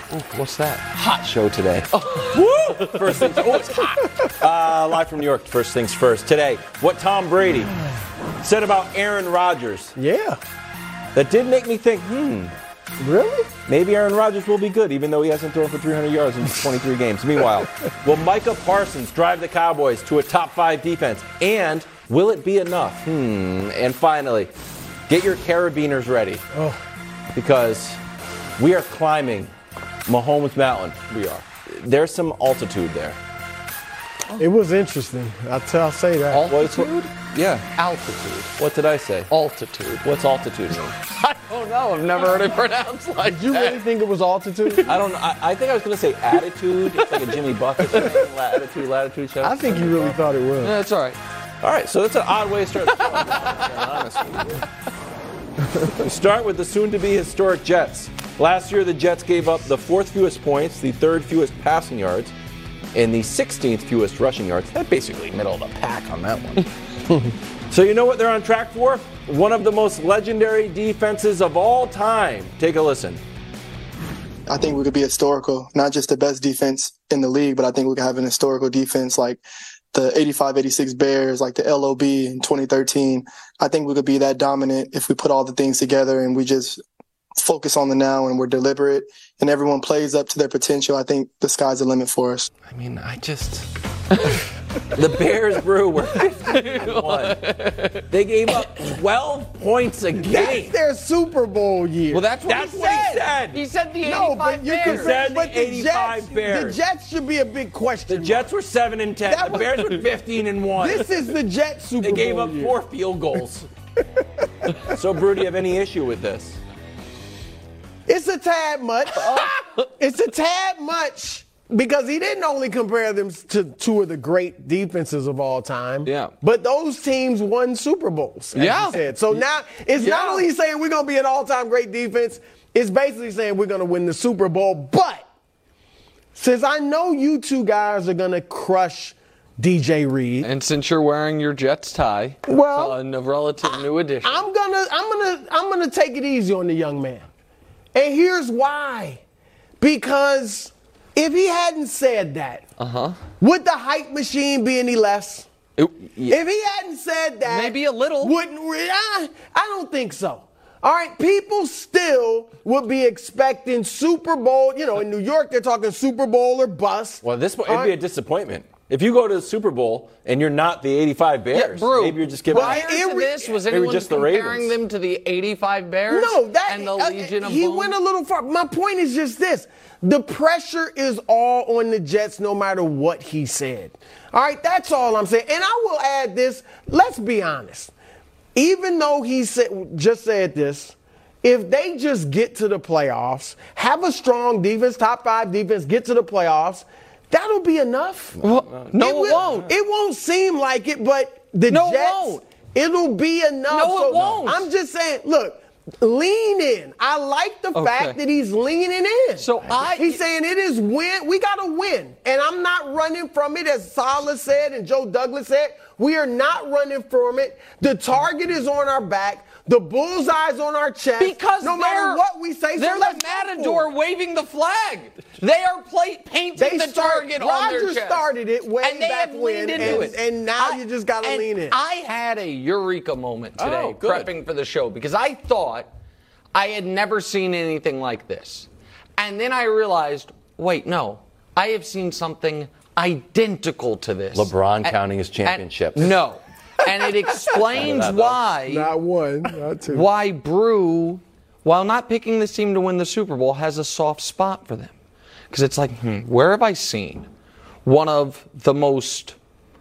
What's that? Hot show today. Woo! First things, it's hot. Live from New York, first things first. Today, what Tom Brady said about Aaron Rodgers. Yeah. That did make me think, Really? maybe Aaron Rodgers will be good, even though he hasn't thrown for 300 yards in 23 games. Meanwhile, will Micah Parsons drive the Cowboys to a top 5 defense? And will it be enough? And finally, get your carabiners ready. Because we are climbing Mahomes Mountain. We are. There's some altitude there. It was interesting. I'll say that. Altitude? Yeah. Altitude. What did I say? Altitude. What's altitude mean? I don't know. I've never heard it pronounced like Did you that. really think it was altitude? I don't know. I think I was going to say attitude. It's like a Jimmy Buffett thing. Latitude show. I think you really thought it was. That's all right. All right, so that's an odd way to start the show. Honestly. We start with the soon-to-be historic Jets. Last year, the Jets gave up the 4th fewest points, the 3rd fewest passing yards, and the 16th fewest rushing yards. That's basically middle of the pack on that one. So you know what they're on track for? One of the most legendary defenses of all time. Take a listen. I think we could be historical, not just the best defense in the league, but I think we could have an historical defense like the 85-86 Bears, like the LOB in 2013. I think we could be that dominant if we put all the things together and we just focus on the now and we're deliberate and everyone plays up to their potential. I think the sky's the limit for us. I mean, the Bears, Brew, were 15-1. They gave up 12 points a game. That's their Super Bowl year. Well, that's what he said. He He said the 85 no, but you Bears. said but the 85 Bears. The Jets should be a big question. The Jets were 7-10. That The Bears were 15-1. This is the Jets Super They Bowl gave up year. 4 field goals. So, Brew, do you have any issue with this? It's a tad much. It's a tad much because he didn't only compare them to 2 of the great defenses of all time. Yeah. But those teams won Super Bowls, as Yeah. you said. So now it's not only saying we're going to be an all-time great defense, it's basically saying we're going to win the Super Bowl. But since I know you two guys are going to crush DJ Reed, And since you're wearing your Jets tie, Well, a relative new addition. I'm gonna take it easy on the young man. And here's why. Because if he hadn't said that, would the hype machine be any less? Yeah. If he hadn't said that, Maybe a little. I don't think so. All right, people still would be expecting Super Bowl. You know, in New York, they're talking Super Bowl or bust. Well, it'd be a disappointment. If you go to the Super Bowl and you're not the 85 Bears, Brew, maybe you're just giving prior to this, was anyone just the comparing Ravens. them to the 85 Bears? No, and the Legion of he Boom? went a little far. My point is just this. The pressure is all on the Jets no matter what he said. All right, that's all I'm saying. And I will add this. Let's be honest. Even though he just said this, if they just get to the playoffs, have a strong defense, top 5 defense, get to the playoffs, that'll be enough. Well, no, it won't. It won't seem like it, but the No, it Jets, won't. it'll be enough. No, it won't. I'm just saying, look, lean in. I like the fact that he's leaning in. So he's saying it is win. We got to win. And I'm not running from it, as Saleh said and Joe Douglas said. We are not running from it. The target is on our back. The bullseye's on our chest. Because no matter what we say, they're so the matador waving the flag. They are painting the target on their Rodgers chest. started it way and they back have leaned when, into it. And now you just got to lean in. I had a eureka moment today Oh, good. prepping for the show because I thought I had never seen anything like this. And then I realized, wait, no, I have seen something identical to this. LeBron counting his championships. No. And it explains why. Not one, not 2. Why Brew, while not picking this team to win the Super Bowl, has a soft spot for them. Because it's like, where have I seen one of the most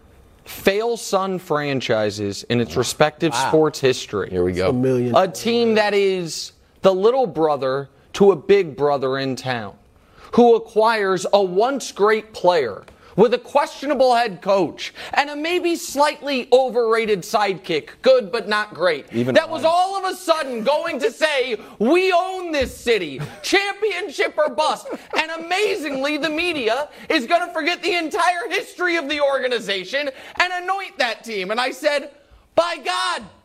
fail-son franchises in its respective sports history? Here we go. A team that is the little brother to a big brother in town, who acquires a once great player with a questionable head coach and a maybe slightly overrated sidekick, good but not great. That was all of a sudden going to say, we own this city, championship or bust. And amazingly, the media is going to forget the entire history of the organization and anoint that team. And I said, by God,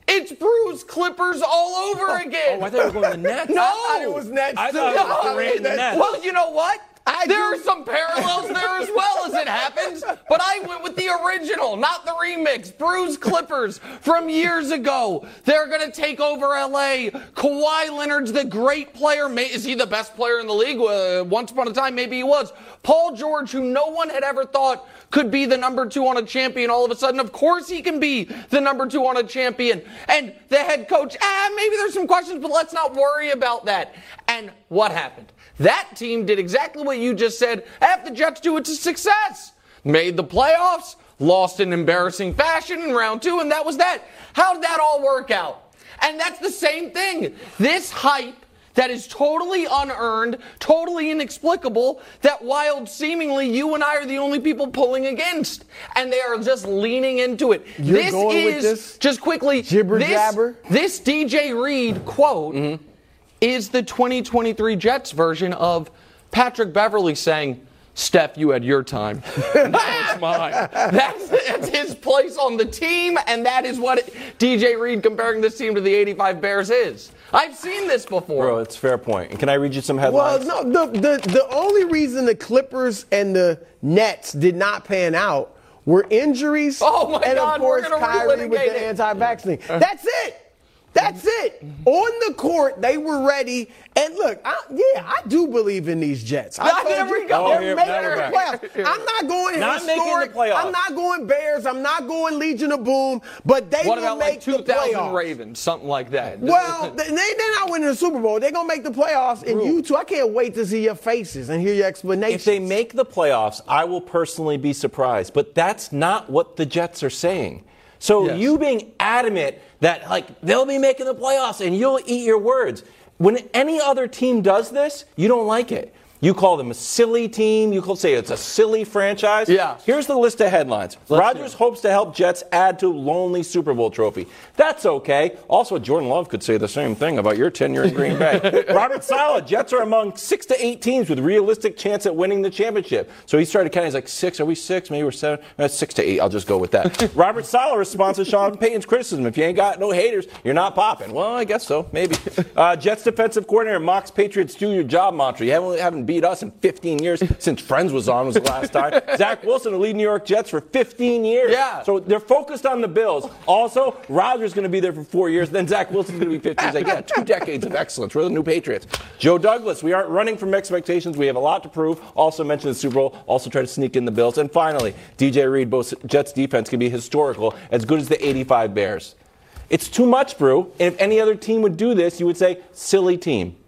It's Bruce Clippers all over again. Oh, I thought you were going to the Nets. No, I thought it was Nets. I too. thought it was Durant and the Nets. Well, you know what? There are some parallels there as well, as it happens, but I went with the original, not the remix. Bruce Clippers from years ago. They're going to take over L.A. Kawhi Leonard's the great player. Is he the best player in the league? Once upon a time, maybe he was. Paul George, who no one had ever thought could be the number 2 on a champion, all of a sudden, of course he can be the number 2 on a champion. And the head coach, maybe there's some questions, but let's not worry about that. And what happened? That team did exactly what you just said. If the Jets do, it's a success. Made the playoffs, lost in embarrassing fashion in round 2, and that was that. How did that all work out? And that's the same thing. This hype that is totally unearned, totally inexplicable, that wild seemingly you and I are the only people pulling against. And they are just leaning into it. You're going with this? Just quickly, Jibber jabber? This DJ Reed quote is the 2023 Jets version of Patrick Beverley saying, Steph, you had your time. Now it's mine. That's his place on the team, and that is what DJ Reed comparing this team to the 85 Bears is. I've seen this before. Bro, it's a fair point. And can I read you some headlines? Well, no, the only reason the Clippers and the Nets did not pan out were injuries. Oh, my and God, of course, we're gonna Kyrie with relitigate the it. anti-vax thing. That's it. That's it. On the court, they were ready. And look, I do believe in these Jets. There we go. They're making the playoffs. I'm not going Not making the historic. playoffs. I'm not going Bears. I'm not going Legion of Boom. But they What will about make like the 2000 playoffs. Ravens, something like that? Well, they're not winning the Super Bowl. They're going to make the playoffs. And you two, I can't wait to see your faces and hear your explanations. If they make the playoffs, I will personally be surprised. But that's not what the Jets are saying. So Yes. you being adamant that, like, they'll be making the playoffs and you'll eat your words. When any other team does this, you don't like it. You call them a silly team. You could say it's a silly franchise. Yeah. Here's the list of headlines. Rodgers hopes to help Jets add to lonely Super Bowl trophy. That's okay. Also, Jordan Love could say the same thing about your tenure in Green Bay. Robert Saleh, Jets are among 6 to 8 teams with realistic chance at winning the championship. So he started counting. He's like, 6? Are we 6? Maybe we're 7? 6 to 8. I'll just go with that. Robert Saleh responds to Sean Payton's criticism. If you ain't got no haters, you're not popping. Well, I guess so. Maybe. Jets defensive coordinator mocks Patriots do your job mantra. You haven't beat us in 15 years since Friends was on was the last time. Zach Wilson will lead New York Jets for 15 years. Yeah. So they're focused on the Bills. Also, Rodgers going to be there for 4 years. Then Zach Wilson's going to be 15 years. Like, yeah, 2 decades of excellence. We're the new Patriots. Joe Douglas, we aren't running from expectations. We have a lot to prove. Also mentioned the Super Bowl. Also try to sneak in the Bills. And finally, DJ Reed, both Jets defense can be historical, as good as the 85 Bears. It's too much, Brew. And if any other team would do this, you would say, silly team.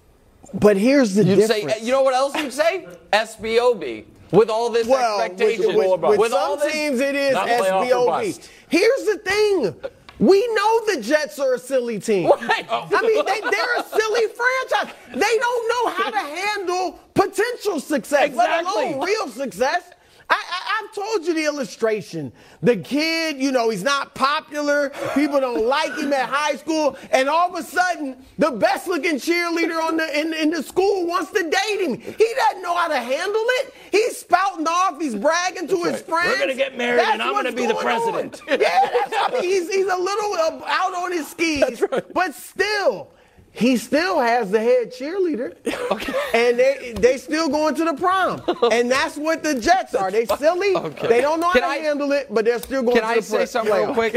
But here's the You'd difference. say, you know what else you'd say? SBOB. With all this expectation. With some teams, it is Not playoff or SBOB. bust. Here's the thing. We know the Jets are a silly team. Right. I mean, they're a silly franchise. They don't know how to handle potential success, let alone real success. I've told you the illustration. The kid, he's not popular. People don't like him at high school. And all of a sudden, the best-looking cheerleader in the school wants to date him. He doesn't know how to handle it. He's spouting off. He's bragging to his friends. We're going to get married, and I'm going to be the president. Yeah, he's a little out on his skis. That's right. But still, he still has the head cheerleader. Okay. And they still going to the prom. And that's what the Jets are. They silly. Okay. They don't know how to handle it, but they're still going to the Can I say something real quick?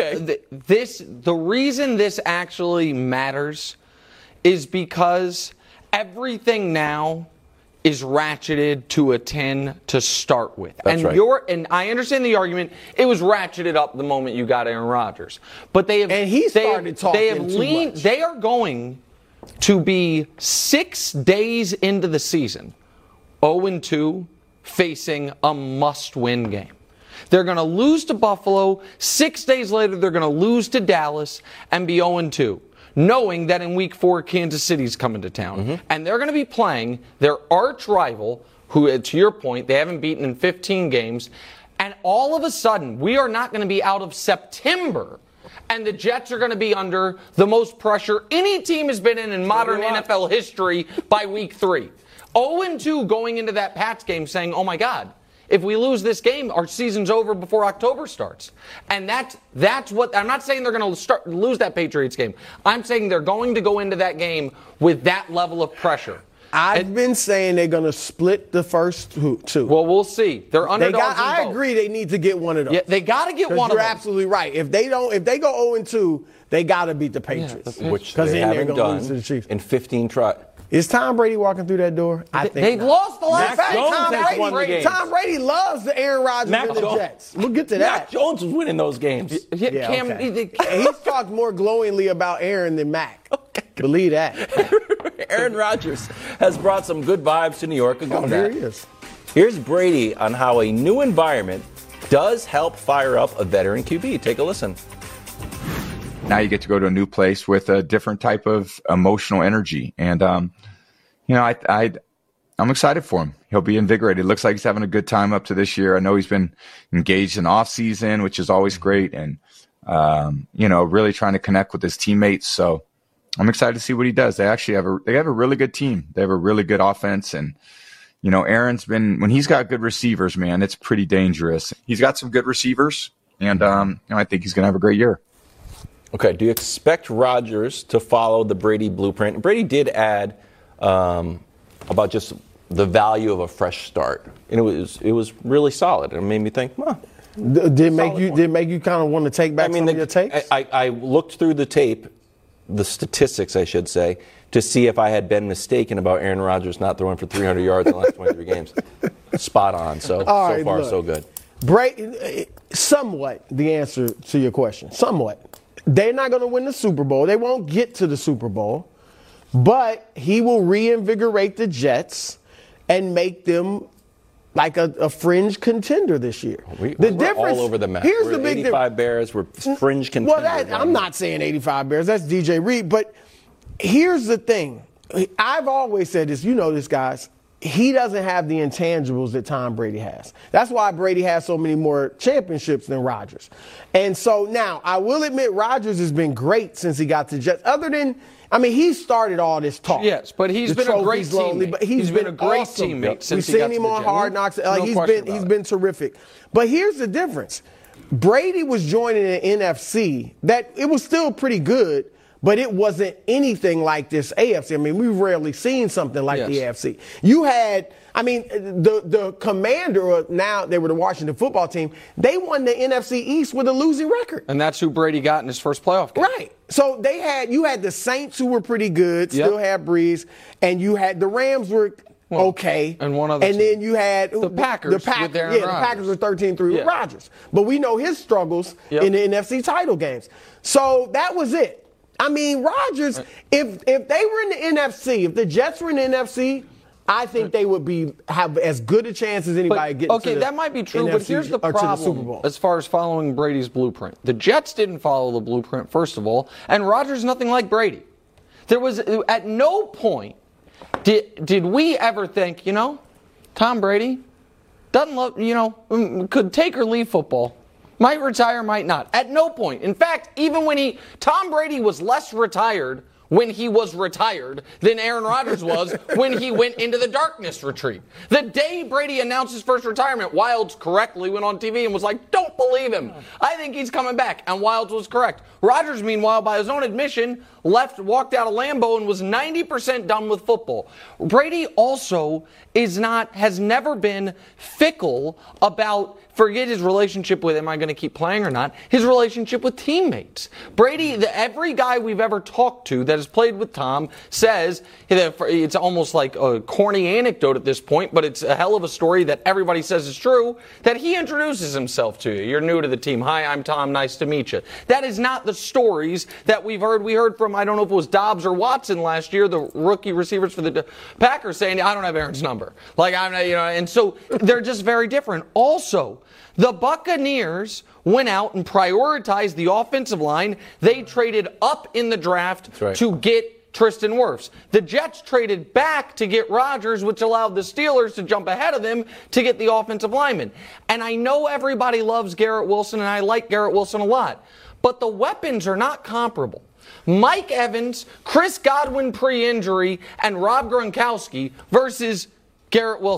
The reason this actually matters is because everything now is ratcheted to a 10 to start with. That's right. And I understand the argument. It was ratcheted up the moment you got Aaron Rodgers. But they have and he started talking too much. They are going to be 6 days into the season, 0-2, facing a must-win game. They're going to lose to Buffalo. 6 days later, they're going to lose to Dallas and be 0-2, knowing that in Week 4, Kansas City's coming to town. Mm-hmm. And they're going to be playing their arch rival, who, to your point, they haven't beaten in 15 games. And all of a sudden, we are not going to be out of September, and the Jets are going to be under the most pressure any team has been in modern NFL history by Week 3. 0-2 going into that Pats game saying, oh, my God, if we lose this game, our season's over before October starts. And that's what I'm not saying they're going to lose that Patriots game. I'm saying they're going to go into that game with that level of pressure. I've been saying they're going to split the first two. Well, we'll see. They're underdogs. I agree they need to get one of those. Yeah, they got to get one of them. You're absolutely right. If they go 0-2, they got to beat the Patriots. Which they haven't done in 15 tries. Is Tom Brady walking through that door? I think they've lost the last. Mac Jones has won the games. Tom Brady loves the Aaron Rodgers and the Jets. We'll get to that. Mac Jones was winning those games. He's talked more glowingly about Aaron than Mac. Believe that. Aaron Rodgers has brought some good vibes to New York. Here he is. Here's Brady on how a new environment does help fire up a veteran QB. Take a listen. Now you get to go to a new place with a different type of emotional energy. And, I'm excited for him. He'll be invigorated. It looks like he's having a good time up to this year. I know he's been engaged in off season, which is always great. And, really trying to connect with his teammates. So I'm excited to see what he does. They actually have a really good team. They have a really good offense. And, Aaron's when he's got good receivers, man, it's pretty dangerous. He's got some good receivers. And, I think he's going to have a great year. Okay, do you expect Rodgers to follow the Brady blueprint? Brady did add about just the value of a fresh start, and it was really solid. It made me think, did it make you kind of want to take back some of your takes? I looked through the tape, the statistics, I should say, to see if I had been mistaken about Aaron Rodgers not throwing for 300 yards in the last 23 games. Spot on. So far, so good. Brady, somewhat the answer to your question. Somewhat. They're not going to win the Super Bowl. They won't get to the Super Bowl. But he will reinvigorate the Jets and make them like a fringe contender this year. We're all over the map. Here's the big 85 Bears, we're fringe contenders. Well, I'm not saying 85 Bears. That's DJ Reed. But here's the thing. I've always said this. You know this, guys. He doesn't have the intangibles that Tom Brady has. That's why Brady has so many more championships than Rodgers. And so now, I will admit Rodgers has been great since he got to the Jets. He started all this talk. Yes, but he's been a great teammate. But he's been a great awesome teammate since We've seen him on Hard Knocks. He's been terrific. But here's the difference. Brady was joining an NFC that it was still pretty good, but it wasn't anything like this AFC. We've rarely seen something like the AFC. You had, the Commander, now they were the Washington football team, they won the NFC East with a losing record. And that's who Brady got in his first playoff game. Right. So you had the Saints who were pretty good, still had Breeze, and you had the Rams were okay. And one other and team. then you had the Packers. The Packers were 13-3 with Rodgers. But we know his struggles in the NFC title games. So that was it. Rodgers, if they were in the NFC, if the Jets were in the NFC, I think they would have as good a chance as anybody getting to the that might be true, NFC, but here's the problem to the Super Bowl. as far as following Brady's blueprint. The Jets didn't follow the blueprint, first of all, and Rodgers nothing like Brady. There was, at no point did we ever think, Tom Brady doesn't love, could take or leave football. Might retire, might not. At no point. In fact, even when Tom Brady was less retired when he was retired than Aaron Rodgers was when he went into the darkness retreat. The day Brady announced his first retirement, Wildes correctly went on TV and was like, don't believe him. I think he's coming back. And Wildes was correct. Rodgers, meanwhile, by his own admission, walked out of Lambeau and was 90% done with football. Brady also has never been fickle about, forget his relationship with, am I going to keep playing or not, his relationship with teammates. Brady, every guy we've ever talked to that has played with Tom says, it's almost like a corny anecdote at this point, but it's a hell of a story that everybody says is true, that he introduces himself to you. You're new to the team. Hi, I'm Tom. Nice to meet you. That is not the stories that we've heard. We heard from, I don't know if it was Dobbs or Watson last year, the rookie receivers for the Packers, saying, I don't have Aaron's number. And so they're just very different. Also, the Buccaneers went out and prioritized the offensive line. They traded up in the draft to get Tristan Wirfs. The Jets traded back to get Rodgers, which allowed the Steelers to jump ahead of them to get the offensive lineman. And I know everybody loves Garrett Wilson, and I like Garrett Wilson a lot. But the weapons are not comparable. Mike Evans, Chris Godwin pre-injury, and Rob Gronkowski versus Garrett Wilson.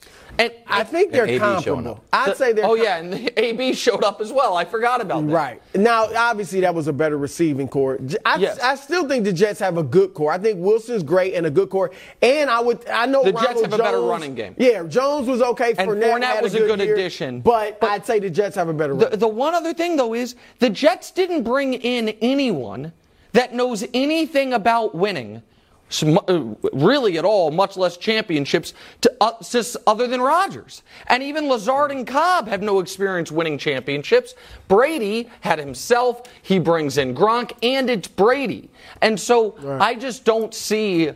And I think they're AB showing comparable. up. I'd say they're. yeah, and the AB showed up as well. I forgot about that. Right. Now, obviously, that was a better receiving core. Yes. I still think the Jets have a good core. I think Wilson's great and a good core. And I know The Ronald Jets have a better Jones- running game. Yeah, Jones was okay. And Fournette Fournette had was a good year, addition. But I'd say the Jets have a better running. The one other thing, though, is the Jets didn't bring in anyone that knows anything about winning, really at all, much less championships, other than Rodgers. And even Lazard and Cobb have no experience winning championships. Brady had himself. He brings in Gronk, and it's Brady. And so I just don't see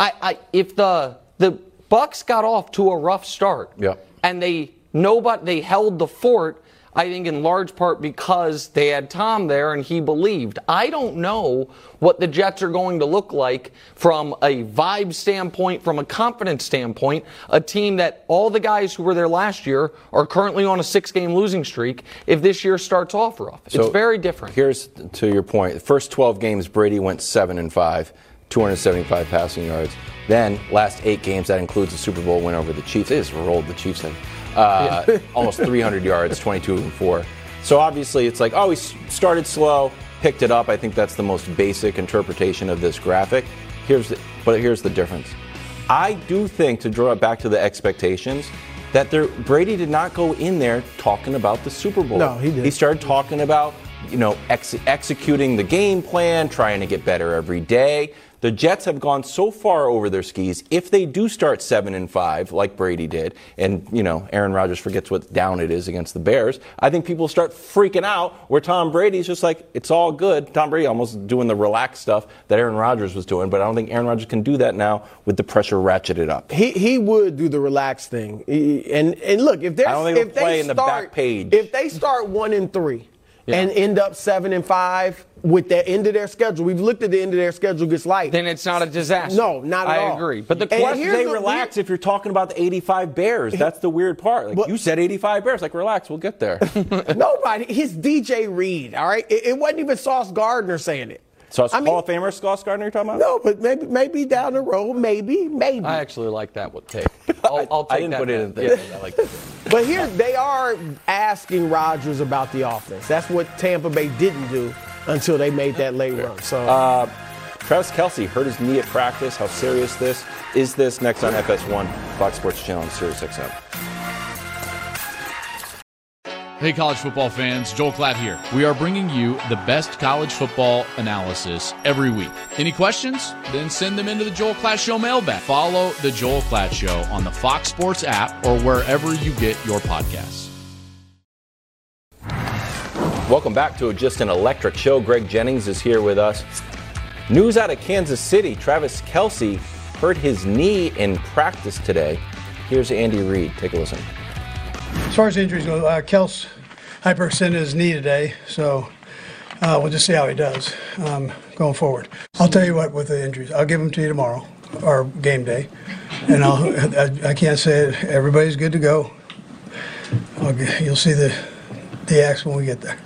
if the Bucs got off to a rough start, and they held the fort, I think in large part because they had Tom there and he believed. I don't know what the Jets are going to look like from a vibe standpoint, from a confidence standpoint, a team that all the guys who were there last year are currently on a 6-game losing streak if this year starts off rough. So it's very different. Here's to your point. The first 12 games, Brady went 7-5, 275 passing yards. Then, last 8 games, that includes the Super Bowl win over the Chiefs. They just rolled the Chiefs in. Almost 300 yards, 22-4. So obviously it's like, he started slow, picked it up. I think that's the most basic interpretation of this graphic. But here's the difference. I do think, to draw it back to the expectations, that Brady did not go in there talking about the Super Bowl. No, he didn't. He started talking about, executing the game plan, trying to get better every day. The Jets have gone so far over their skis. If they do start 7-5, like Brady did, and Aaron Rodgers forgets what down it is against the Bears, I think people start freaking out. Where Tom Brady's just like, it's all good. Tom Brady almost doing the relaxed stuff that Aaron Rodgers was doing, but I don't think Aaron Rodgers can do that now with the pressure ratcheted up. He would do the relaxed thing. And look, if they start 1-3. And end up 7-5 with the end of their schedule. We've looked at the end of their schedule gets light. Then it's not a disaster. No, not at all. I agree. But the question question they relax if you're talking about the 85 Bears. That's the weird part. You said 85 Bears. Relax, we'll get there. Nobody. It's DJ Reed, all right? It wasn't even Sauce Gardner saying it. So it's Hall of Famer Sauce Gardner you're talking about? No, but maybe down the road, maybe. I actually like that take. I'll take I didn't that. Put it in there. I like that. But here, they are asking Rodgers about the offense. That's what Tampa Bay didn't do until they made that late run. So, Travis Kelce hurt his knee at practice. How serious is this? Next on FS1, Fox Sports Channel, Sirius XM. Hey, college football fans, Joel Klatt here. We are bringing you the best college football analysis every week. Any questions? Then send them into the Joel Klatt Show mailbag. Follow the Joel Klatt Show on the Fox Sports app or wherever you get your podcasts. Welcome back to just an electric show. Greg Jennings is here with us. News out of Kansas City. Travis Kelce hurt his knee in practice today. Here's Andy Reid. Take a listen. As far as injuries go, Kels hyperextended his knee today, so we'll just see how he does going forward. I'll tell you what with the injuries. I'll give them to you tomorrow, or game day, and I can't say it. Everybody's good to go. You'll see the acts when we get there.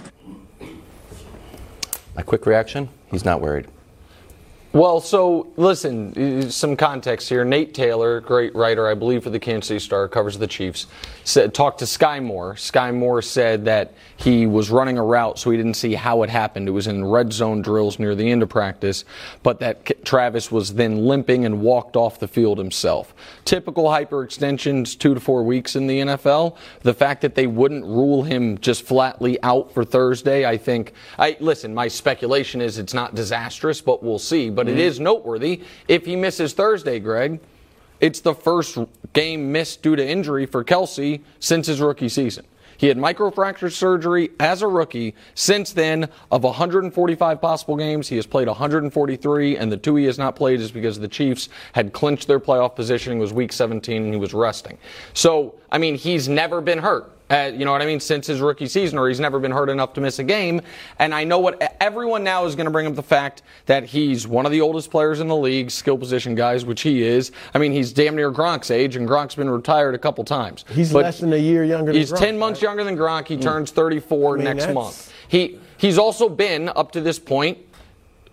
My quick reaction, he's not worried. Well, so listen, some context here. Nate Taylor, great writer, I believe, for the Kansas City Star, covers the Chiefs, talked to Sky Moore. Sky Moore said that he was running a route, so he didn't see how it happened. It was in red zone drills near the end of practice, but that Travis was then limping and walked off the field himself. Typical hyperextensions, 2 to 4 weeks in the NFL. The fact that they wouldn't rule him just flatly out for Thursday, I think. Listen, my speculation is it's not disastrous, but we'll see. But it is noteworthy if he misses Thursday, Greg. It's the first game missed due to injury for Kelce since his rookie season. He had microfracture surgery as a rookie. Since then, of 145 possible games, he has played 143, and the 2 he has not played is because the Chiefs had clinched their playoff positioning. It was week 17, and he was resting. So, he's never been hurt. Since his rookie season, or he's never been hurt enough to miss a game. And I know what everyone now is going to bring up the fact that he's one of the oldest players in the league, skill position guys, which he is. He's damn near Gronk's age, and Gronk's been retired a couple times. He's less than a year younger than Gronk. He's 10 months younger than Gronk. He turns 34 next month. He's also been, up to this point,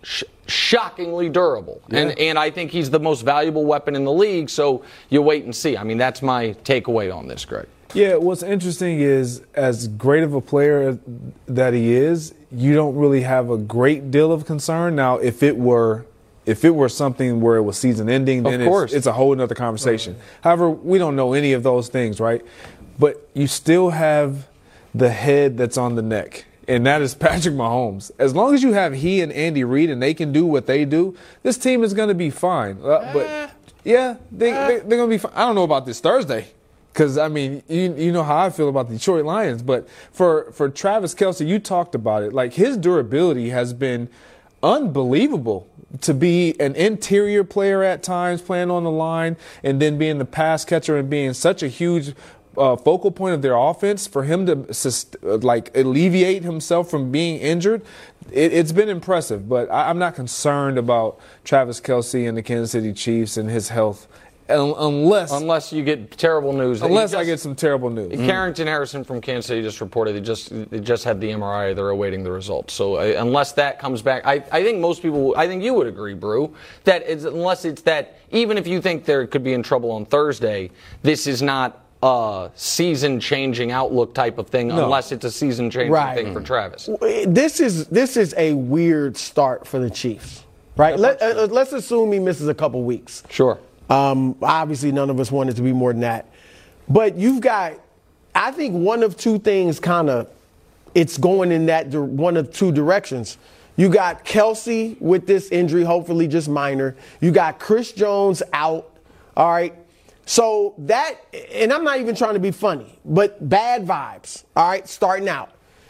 shockingly durable. And I think he's the most valuable weapon in the league, so you wait and see. I mean, that's my takeaway on this, Greg. Yeah, what's interesting is, as great of a player that he is, you don't really have a great deal of concern. Now, if it were something where it was season ending, then it's a whole other conversation. Right. However, we don't know any of those things, right? But you still have the head that's on the neck, and that is Patrick Mahomes. As long as you have he and Andy Reid and they can do what they do, this team is going to be fine. But, yeah, they're going to be fine. I don't know about this Thursday. Because, I mean, you know how I feel about the Detroit Lions. But for Travis Kelce, you talked about it. Like, his durability has been unbelievable. To be an interior player at times, playing on the line, and then being the pass catcher and being such a huge focal point of their offense, for him to alleviate himself from being injured, it's been impressive. But I'm not concerned about Travis Kelce and the Kansas City Chiefs and his health. Unless you get terrible news. Unless I get some terrible news. Carrington Harrison from Kansas City just reported they just had the MRI. They're awaiting the results. So unless that comes back, I think most people, I think you would agree, Brew, that unless it's that, even if you think there could be in trouble on Thursday, this is not a season-changing outlook type of thing, unless it's a season-changing thing for Travis. This is a weird start for the Chiefs, right? Let's assume he misses a couple weeks. Sure. Obviously, none of us want it to be more than that. But you've got, I think, one of two things it's going in that one of two directions. You got Kelce with this injury, hopefully just minor. You got Chris Jones out, all right? So that, and I'm not even trying to be funny, but bad vibes, all right, starting out.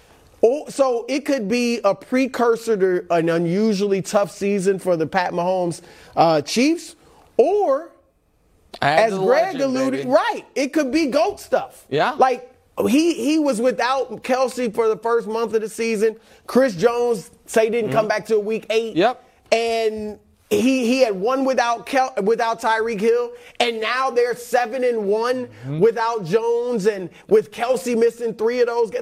So it could be a precursor to an unusually tough season for the Pat Mahomes Chiefs, or, as Greg alluded, it could be GOAT stuff. Yeah. Like, he was without Kelce for the first month of the season. Chris Jones, didn't come back till week 8. Yep. And he had one without Tyreek Hill, and now they're 7-1 without Jones, and with Kelce missing 3 of those.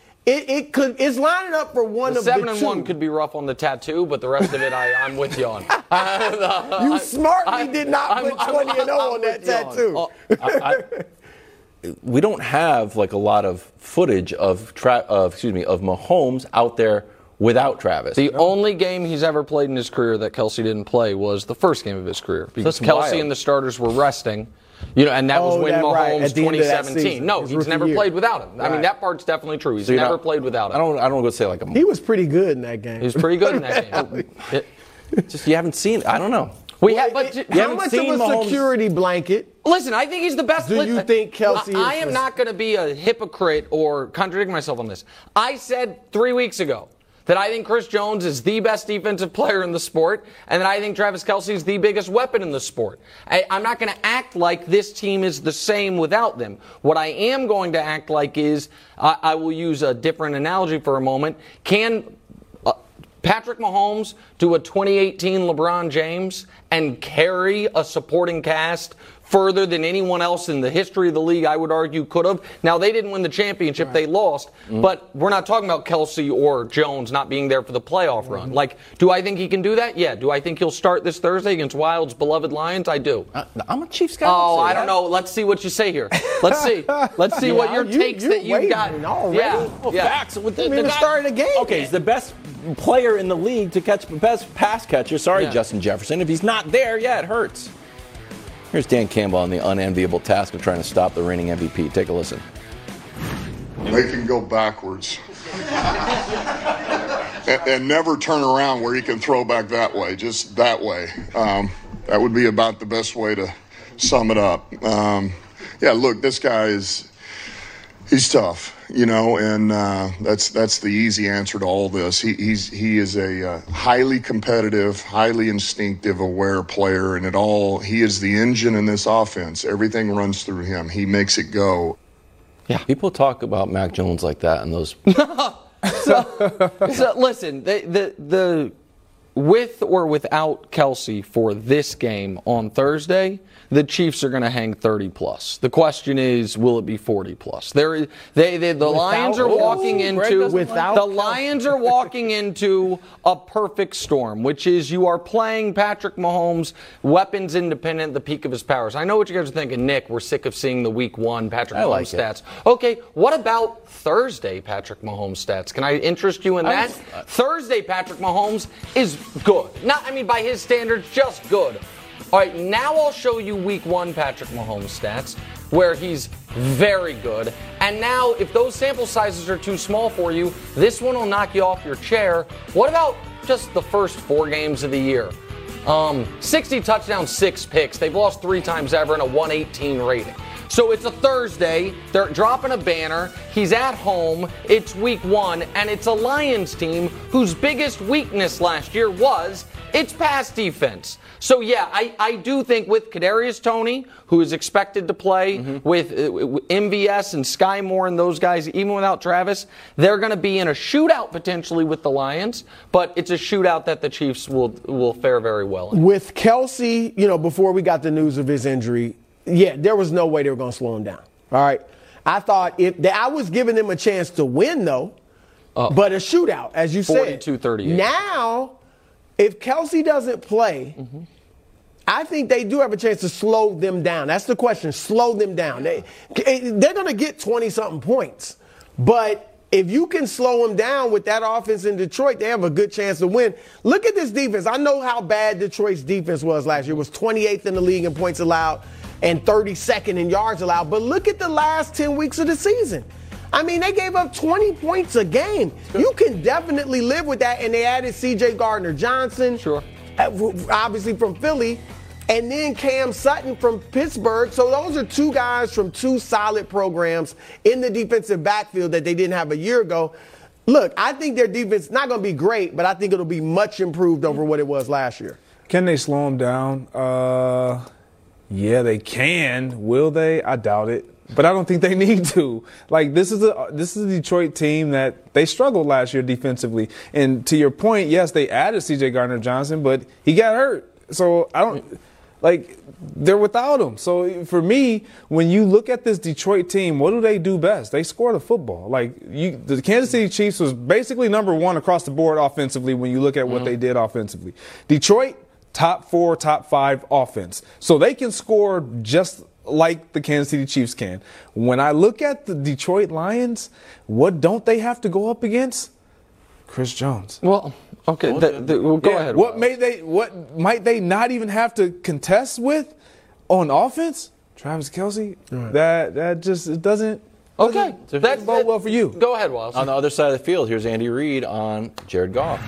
It's lining up for one of the 7-1 could be rough on the tattoo, but the rest of it, I'm with you on. You smartly did not put 20-0 on that tattoo. We don't have like a lot of footage of Mahomes out there without Travis. The only game he's ever played in his career that Kelce didn't play was the first game of his career, because Kelce and the starters were resting. And that was when Mahomes 2017. No, he's never played without him. I mean, that part's definitely true. He's never played without him. I don't go say like a. He was pretty good in that game. He was pretty good in that game. Just you haven't seen. I don't know. How much of a security blanket? Listen, I think he's the best. Do you think Kelce? I am not going to be a hypocrite or contradict myself on this. I said 3 weeks ago that I think Chris Jones is the best defensive player in the sport, and that I think Travis Kelce is the biggest weapon in the sport. I'm not going to act like this team is the same without them. What I am going to act like is, I will use a different analogy for a moment. Can Patrick Mahomes do a 2018 LeBron James and carry a supporting cast further than anyone else in the history of the league, I would argue, could have? Now, they didn't win the championship. They lost. But we're not talking about Kelce or Jones not being there for the playoff run. Like, do I think he can do that? Yeah. Do I think he'll start this Thursday against Wild's beloved Lions? I do. I'm a Chiefs guy. Oh, I don't know. Let's see what you say here. Let's see. Let's see what your takes that you've got. Facts. With the start of the game. Okay, he's the best player in the league to catch, best pass catcher. Sorry, Justin Jefferson. If he's not there, it hurts. Here's Dan Campbell on the unenviable task of trying to stop the reigning MVP. Take a listen. They can go backwards and never turn around where he can throw back that way, just that way. That would be about the best way to sum it up. Look, this guy he's tough. And that's the easy answer to all this. He is a highly competitive, highly instinctive, aware player, and he is the engine in this offense. Everything runs through him. He makes it go. Yeah, people talk about Mac Jones like that, and those. So listen, the with or without Kelsey for this game on Thursday, the Chiefs are going to hang 30+. The question is, will it be 40+? The Lions are walking into a perfect storm, which is you are playing Patrick Mahomes, weapons independent, the peak of his powers. I know what you guys are thinking, Nick. We're sick of seeing the Week 1 Patrick Mahomes stats. Okay, what about Thursday Patrick Mahomes stats? Can I interest you in that? Thursday Patrick Mahomes is good. By his standards, just good. All right, now I'll show you Week 1 Patrick Mahomes stats, where he's very good. And now, if those sample sizes are too small for you, this one will knock you off your chair. What about just the first 4 games of the year? 60 touchdowns, 6 picks. They've lost 3 times ever and a 118 rating. So it's a Thursday. They're dropping a banner. He's at home. It's Week 1, and it's a Lions team whose biggest weakness last year was its pass defense. So, yeah, I do think with Kadarius Toney, who is expected to play, with MVS and Sky Moore and those guys, even without Travis, they're going to be in a shootout potentially with the Lions, but it's a shootout that the Chiefs will fare very well in. With Kelsey, before we got the news of his injury, there was no way they were going to slow him down. All right. I thought I was giving them a chance to win, though, but a shootout, as you said. 42-38. Now, if Kelsey doesn't play, I think they do have a chance to slow them down. That's the question. Slow them down. They're going to get 20-something points. But if you can slow them down with that offense in Detroit, they have a good chance to win. Look at this defense. I know how bad Detroit's defense was last year. It was 28th in the league in points allowed and 32nd in yards allowed. But look at the last 10 weeks of the season. They gave up 20 points a game. You can definitely live with that. And they added C.J. Gardner-Johnson, obviously from Philly, and then Cam Sutton from Pittsburgh. So those are 2 guys from 2 solid programs in the defensive backfield that they didn't have a year ago. Look, I think their defense is not going to be great, but I think it'll be much improved over what it was last year. Can they slow them down? Yeah, they can. Will they? I doubt it. But I don't think they need to. This is a Detroit team that they struggled last year defensively. And to your point, yes, they added C.J. Gardner-Johnson, but he got hurt. So they're without him. So for me, when you look at this Detroit team, what do they do best? They score the football. The Kansas City Chiefs was basically number 1 across the board offensively when you look at what they did offensively. Detroit, top 4, top 5 offense. So they can score just like the Kansas City Chiefs can. When I look at the Detroit Lions, what don't they have to go up against? Chris Jones. Well, okay, go ahead. What might they not even have to contest with on offense? Travis Kelce. That just it doesn't. Okay, that bode well for you. Go ahead, Wallace. On the other side of the field, here's Andy Reid on Jared Goff.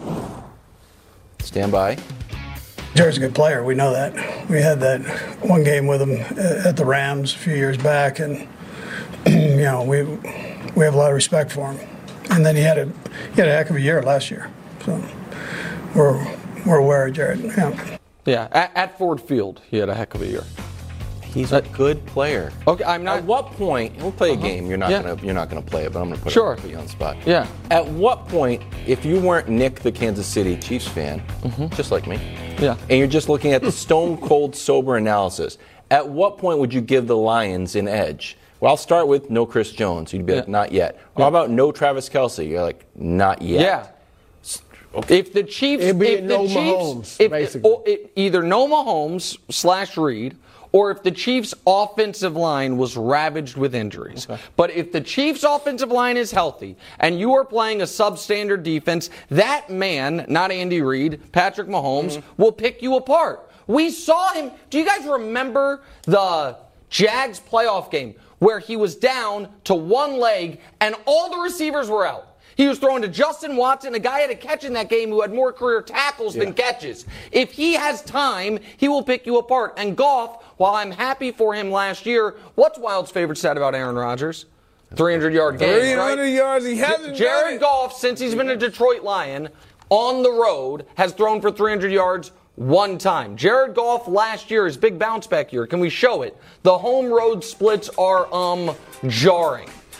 Stand by. Jared's a good player. We know that. We had that one game with him at the Rams a few years back, and we have a lot of respect for him. And then he had a heck of a year last year. So we're aware of Jared. Yeah, at Ford Field, he had a heck of a year. He's a good player. Okay, I'm not. At what point? We'll play a game. You're not gonna play it, but I'm gonna put you on the spot. Yeah. At what point, if you weren't Nick, the Kansas City Chiefs fan, just like me, and you're just looking at the stone cold sober analysis, at what point would you give the Lions an edge? Well, I'll start with no Chris Jones. You'd be like, not yet. How about no Travis Kelce? You're like, not yet. Yeah. Okay. If the Chiefs, Mahomes, either no Mahomes / Reed, or if the Chiefs' offensive line was ravaged with injuries. Okay. But if the Chiefs' offensive line is healthy and you are playing a substandard defense, that man, not Andy Reid, Patrick Mahomes, will pick you apart. We saw him. Do you guys remember the Jags playoff game where he was down to one leg and all the receivers were out? He was throwing to Justin Watson, a guy had a catch in that game who had more career tackles than catches. If he has time, he will pick you apart. And Goff, while I'm happy for him last year, what's Wild's favorite stat about Aaron Rodgers? 300-yard game. 300 yards, he hasn't Jared Goff, since he's been a Detroit Lion, on the road, has thrown for 300 yards one time. Jared Goff last year, his big bounce back year. Can we show it? The home road splits are jarring.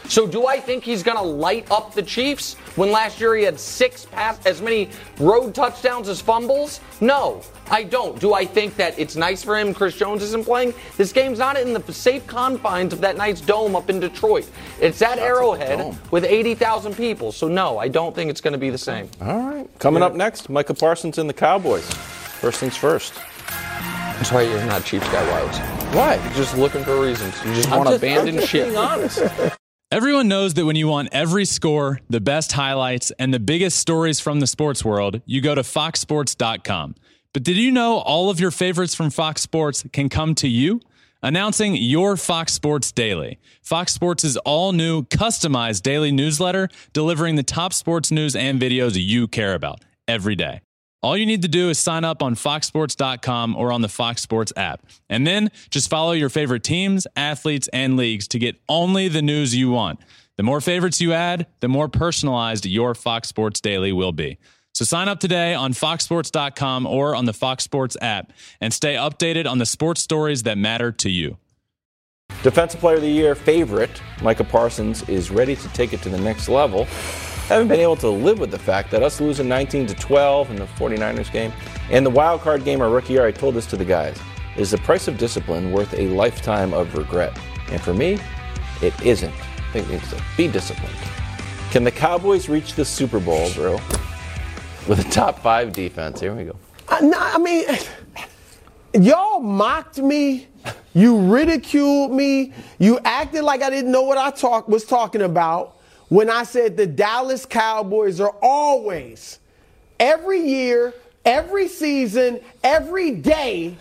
So do I think he's going to light up the Chiefs when last year he had as many road touchdowns as fumbles? No, I don't. Do I think that it's nice for him Chris Jones isn't playing? This game's not in the safe confines of that nice dome up in Detroit. It's at Arrowhead with 80,000 people. So no, I don't think it's going to be the same. All right. Coming up next, Micah Parsons and the Cowboys. First things first. That's why you're not Chiefs guy, Wilds. Why? You're just looking for reasons. You just want to abandon shit. Being honest. Everyone knows that when you want every score, the best highlights, and the biggest stories from the sports world, you go to foxsports.com. But did you know all of your favorites from Fox Sports can come to you? Announcing your Fox Sports Daily. Fox Sports' all-new, customized daily newsletter, delivering the top sports news and videos you care about every day. All you need to do is sign up on foxsports.com or on the Fox Sports app. And then just follow your favorite teams, athletes, and leagues to get only the news you want. The more favorites you add, the more personalized your Fox Sports Daily will be. So sign up today on foxsports.com or on the Fox Sports app and stay updated on the sports stories that matter to you. Defensive Player of the Year favorite, Micah Parsons, is ready to take it to the next level. Haven't been able to live with the fact that us losing 19-12 in the 49ers game and the wild card game our rookie year, I told this to the guys, is the price of discipline worth a lifetime of regret? And for me, it isn't. I think it needs to be disciplined. Can the Cowboys reach the Super Bowl, bro, with a top 5 defense? Here we go. I mean, y'all mocked me. You ridiculed me. You acted like I didn't know what I was talking about when I said the Dallas Cowboys are always, every year, every season, every day,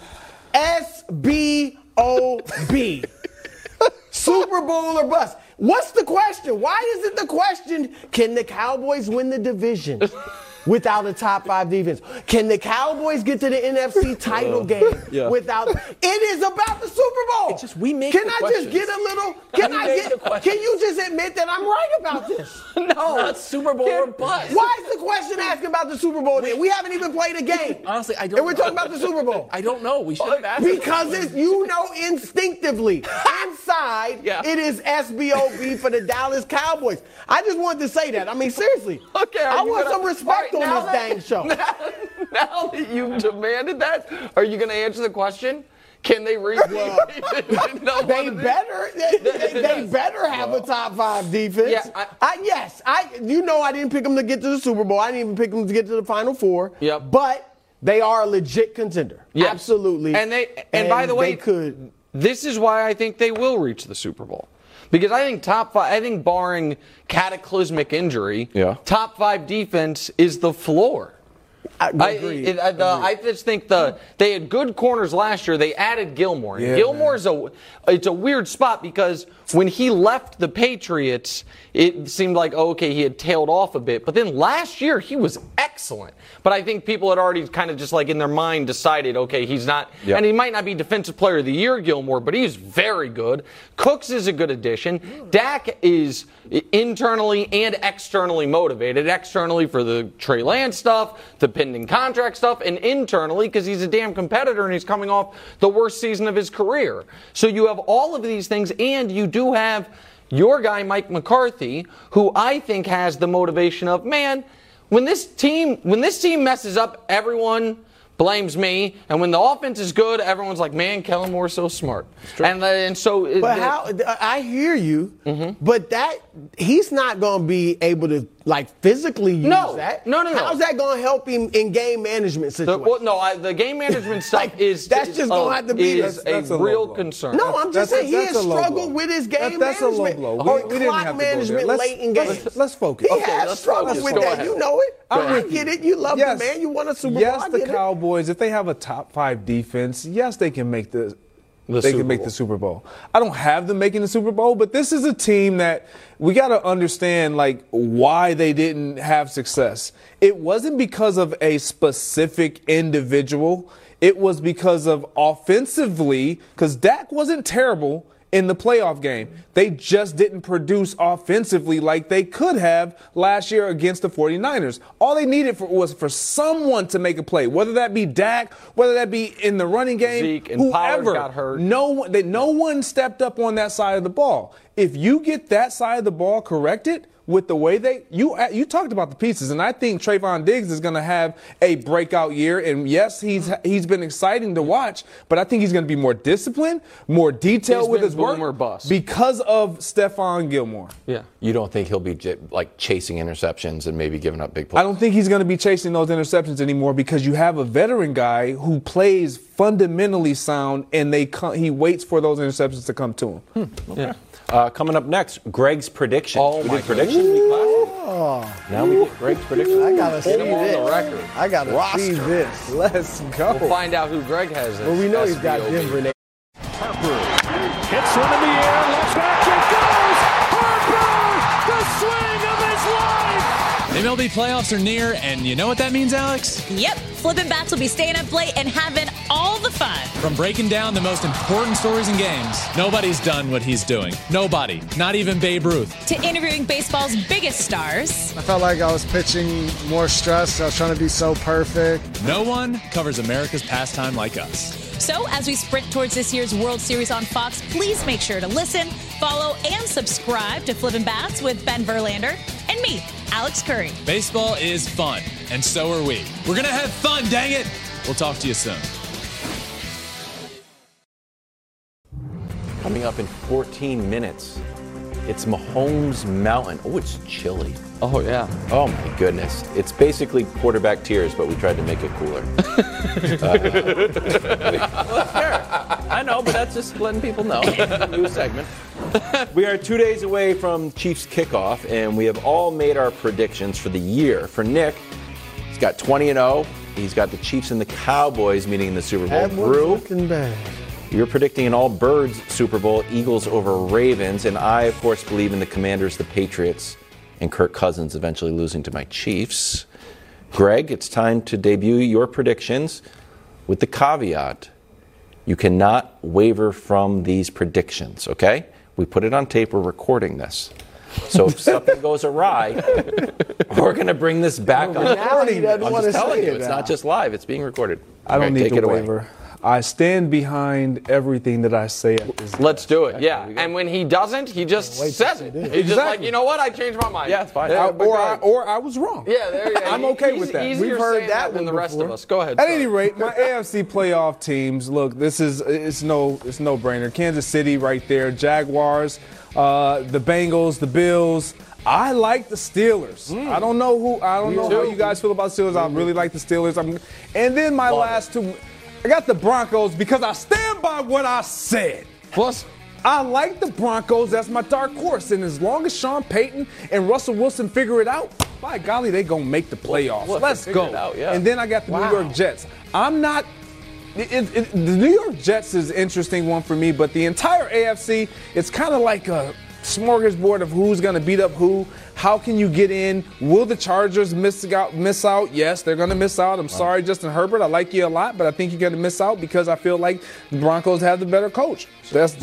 SBOB. Super Bowl or bust. What's the question? Why isn't the question, can the Cowboys win the division without a top 5 defense? Can the Cowboys get to the NFC title game without? It is about the Super Bowl. It's just we make Can the I questions. just get a little? Can you just admit that I'm right about this? No, not Super Bowl or bust. Why is the question asking about the Super Bowl then? We haven't even played a game. Honestly, I don't And we're know. talking about the Super Bowl. I don't know. We should have asked. Because it's, instinctively, inside, it is SBOB for the Dallas Cowboys. I just wanted to say that. I mean, seriously. Okay, I want some respect on this dang show. Now that you've demanded that, are you going to answer the question? Can they reach? They better have a top 5 defense. Yeah, I didn't pick them to get to the Super Bowl. I didn't even pick them to get to the Final Four. Yep. But they are a legit contender. Yes. Absolutely. And by the way, they could. This is why I think they will reach the Super Bowl. Because I think top 5, I think barring cataclysmic injury, top 5 defense is the floor. I just think they had good corners last year. They added Gilmore. And Gilmore's it's a weird spot because when he left the Patriots, it seemed like, he had tailed off a bit. But then last year, he was excellent. But I think people had already kind of just like in their mind decided, he's not, and he might not be Defensive Player of the Year, Gilmore, but he's very good. Cooks is a good addition. Dak is internally and externally motivated. Externally for the Trey Lance stuff, the pending contract stuff, and internally because he's a damn competitor and he's coming off the worst season of his career. So you have all of these things, and you do have your guy, Mike McCarthy, who I think has the motivation of, man, when this team messes up, everyone blames me, and when the offense is good, everyone's like, man, Kellen Moore's so smart. And so, but I hear you, but that he's not going to be able to physically use that. No. How's that going to help him in game management situations? The game management stuff is that's just going to have to be a real concern. No, I'm just saying he has struggled with his game management. That's a low blow. We didn't have to management late in games. Let's focus. He has struggled with that. You know it. I get it. You love the man. You won a Super Bowl. Yes, the Cowboys, if they have a top 5 defense, yes, they can make the Super Bowl. I don't have them making the Super Bowl, but this is a team that we got to understand why they didn't have success. It wasn't because of a specific individual. It was because of offensively, because Dak wasn't terrible in the playoff game. They just didn't produce offensively like they could have last year against the 49ers. All they needed was for someone to make a play, whether that be Dak, whether that be in the running game, Zeke and whoever. Pollard got hurt. No one stepped up on that side of the ball. if you get that side of the ball corrected with the way you talked about the pieces, and I think Trayvon Diggs is going to have a breakout year. And yes, he's been exciting to watch, but I think he's going to be more disciplined, more detailed with his work boom or bust. because of Stephon Gilmore. Yeah. You don't think he'll be like chasing interceptions and maybe giving up big plays? I don't think he's going to be chasing those interceptions anymore because you have a veteran guy who plays fundamentally sound, and he waits for those interceptions to come to him. Okay. Yeah. Coming up next, Greg's predictions. Oh, we my did predictions week last week. Now we get Greg's predictions. I gotta see Hold him on the this. record. I gotta see this. Let's go. We'll find out who Greg has. Well, we know he's got SVOB. Denver in there. Harper hits one in the air, left back it goes! Harper, the swing of his life! MLB playoffs are near, and you know what that means, Alex? Yep, Flippin' Bats will be staying up late and having all the fun. From breaking down the most important stories in games, nobody's done what he's doing. Nobody, not even Babe Ruth. To interviewing baseball's biggest stars. I felt like I was pitching more stressed. I was trying to be so perfect. No one covers America's pastime like us. So as we sprint towards this year's World Series on Fox, please make sure to listen, follow, and subscribe to Flippin' Bats with Ben Verlander and me, Alex Curry. Baseball is fun, and so are we. We're going to have fun, dang it! We'll talk to you soon. Coming up in 14 minutes, it's Mahomes Mountain. Oh, it's chilly. Oh, yeah. Oh, my goodness. It's basically quarterback tears, but we tried to make it cooler. Well, fair. I know, but that's just letting people know. New segment. We are 2 days away from Chiefs kickoff, and we have all made our predictions for the year. For Nick, he's got 20-0. He's got the Chiefs and the Cowboys meeting in the Super Bowl. Looking bad. You're predicting an all-birds Super Bowl, Eagles over Ravens, and I, of course, believe in the Commanders, the Patriots, and Kirk Cousins eventually losing to my Chiefs. Greg, it's time to debut your predictions with the caveat. You cannot waver from these predictions, okay? We put it on tape. We're recording this. So if something goes awry, we're going to bring this back on. Now he doesn't I'm want just to telling say you, it it's now. not just live. It's being recorded. I don't Okay, need take to it away. waver. I stand behind everything that I say at this. Let's do it. Yeah. And when he doesn't, he just says it. He's just like, you know what? I changed my mind. Yeah, it's fine. Or I was wrong. Yeah, there you go. I'm okay with that. We've heard that than the rest of us. Go ahead. At any rate, my AFC playoff teams. Look, it's no brainer. Kansas City right there. Jaguars, the Bengals, the Bills. I like the Steelers. I don't know how you guys feel about Steelers. I really like the Steelers. And then my last two, I got the Broncos because I stand by what I said. Plus, I like the Broncos. That's my dark horse. And as long as Sean Payton and Russell Wilson figure it out, by golly, they going to make the playoffs. Let's go. And then I got the New York Jets. I'm not – the New York Jets is an interesting one for me, but the entire AFC, it's kind of like a smorgasbord of who's going to beat up who. How can you get in? Will the Chargers miss out? Yes, they're going to miss out. I'm sorry, Justin Herbert. I like you a lot, but I think you're going to miss out because I feel like the Broncos have the better coach. There's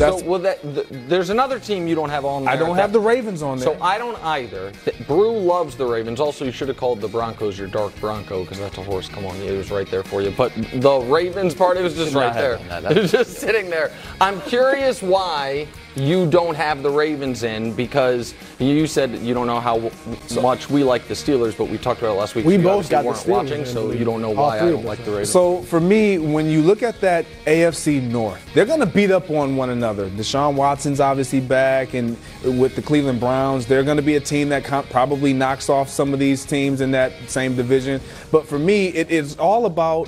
another team you don't have on there. I don't have the Ravens on there. So I don't either. Brew loves the Ravens. Also, you should have called the Broncos your dark Bronco because that's a horse. Come on, it was right there for you. But the Ravens part, it was just right there. It was just sitting there. I'm curious why you don't have the Ravens in because you said you don't know how much we like the Steelers, but we talked about it last week. We so both got the weren't Steelers watching, so you don't know why I don't like the Ravens. So for me, when you look at that AFC North, they're going to beat up on one another. Deshaun Watson's obviously back, and with the Cleveland Browns, they're going to be a team that probably knocks off some of these teams in that same division. But for me, it is all about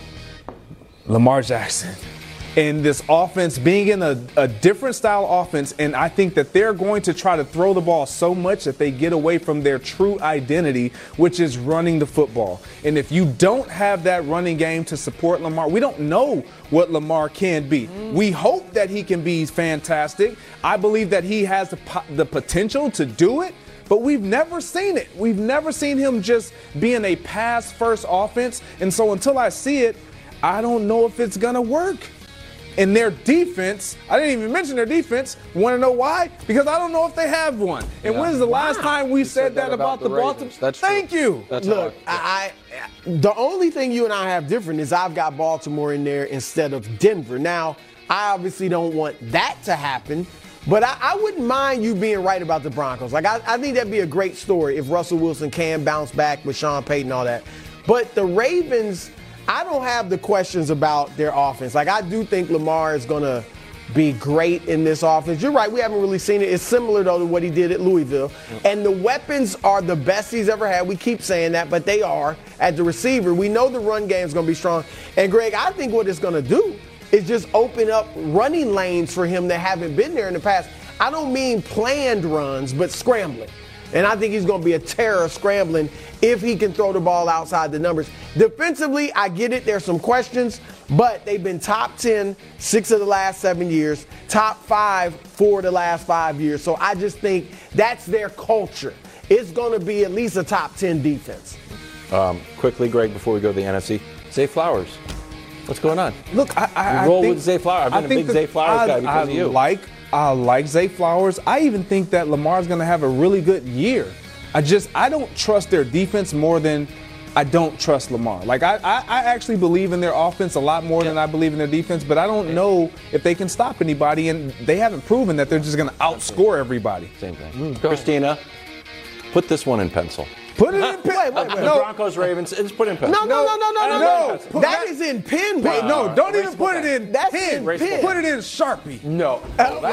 Lamar Jackson and this offense being in a different style offense, and I think that they're going to try to throw the ball so much that they get away from their true identity, which is running the football. And if you don't have that running game to support Lamar, we don't know what Lamar can be. We hope that he can be fantastic. I believe that he has the potential to do it, but we've never seen it. We've never seen him just being a pass-first offense, and so until I see it, I don't know if it's going to work. And their defense, I didn't even mention their defense. Want to know why? Because I don't know if they have one. And when's the last time we said that about the Baltimore? That's Thank you. That's Look, the only thing you and I have different is I've got Baltimore in there instead of Denver. Now, I obviously don't want that to happen, But I wouldn't mind you being right about the Broncos. Like, I think that'd be a great story if Russell Wilson can bounce back with Sean Payton and all that. But the Ravens, I don't have the questions about their offense. Like, I do think Lamar is going to be great in this offense. You're right, we haven't really seen it. It's similar, though, to what he did at Louisville. And the weapons are the best he's ever had. We keep saying that, but they are. At the receiver, we know the run game is going to be strong. And, Greg, I think what it's going to do is just open up running lanes for him that haven't been there in the past. I don't mean planned runs, but scrambling. And I think he's going to be a terror scrambling if he can throw the ball outside the numbers. Defensively, I get it. There's some questions, but they've been top 10 6 of the last 7 years, top 5 4 the last 5 years. So I just think that's their culture. It's going to be at least a top 10 defense. Quickly, Greg, before we go to the NFC, Zay Flowers. What's going on? Look, I roll think, with Zay Flowers. I've been a big Zay Flowers guy because of you. I like Zay Flowers. I even think that Lamar's going to have a really good year. I don't trust their defense more than I don't trust Lamar. Like, I actually believe in their offense a lot more than I believe in their defense, but I don't know if they can stop anybody, and they haven't proven that they're just going to outscore everybody. Same thing. Christina, put this one in pencil. Put it in pen. Wait. No. Broncos, Ravens. Just put it in pencil. No. That is in pen. No, don't even put it in That's pen. in pen. Put it in Sharpie. No.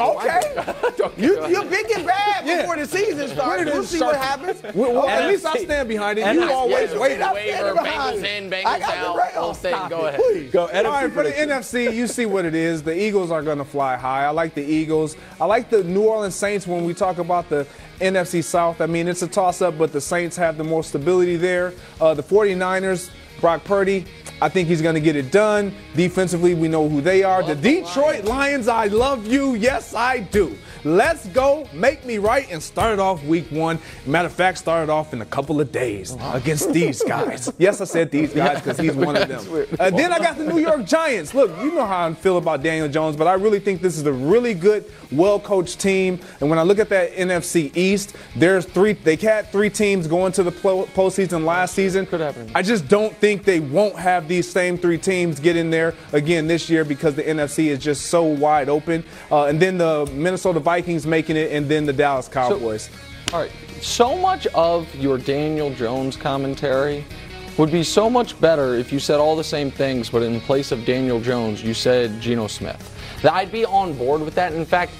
Okay. You're big and bad before the season starts. We'll see what happens. At least I stand behind it. You always wait. Bengals in, Bengals out. Whole thing. Go ahead. Go. All right, for the NFC, you see what it is. The Eagles are going to fly high. I like the Eagles. I like the New Orleans Saints when we talk about the NFC South. I mean, it's a toss-up, but the Saints have the more stability there. The 49ers, Brock Purdy, I think he's going to get it done. Defensively, we know who they are. The Detroit Lions, I love you. Yes, I do. Let's go. Make me right and start it off week 1. Matter of fact, start it off in a couple of days against these guys. Yes, I said these guys because he's one of them. Then I got the New York Giants. Look, you know how I feel about Daniel Jones, but I really think this is a really good, well-coached team. And when I look at that NFC East, they had 3 teams going to the postseason last season. Could happen. I just don't think they won't have these same 3 teams get in there again this year because the NFC is just so wide open. And then the Minnesota Vikings making it, and then the Dallas Cowboys. All right. So much of your Daniel Jones commentary would be so much better if you said all the same things, but in place of Daniel Jones, you said Geno Smith. I'd be on board with that. In fact,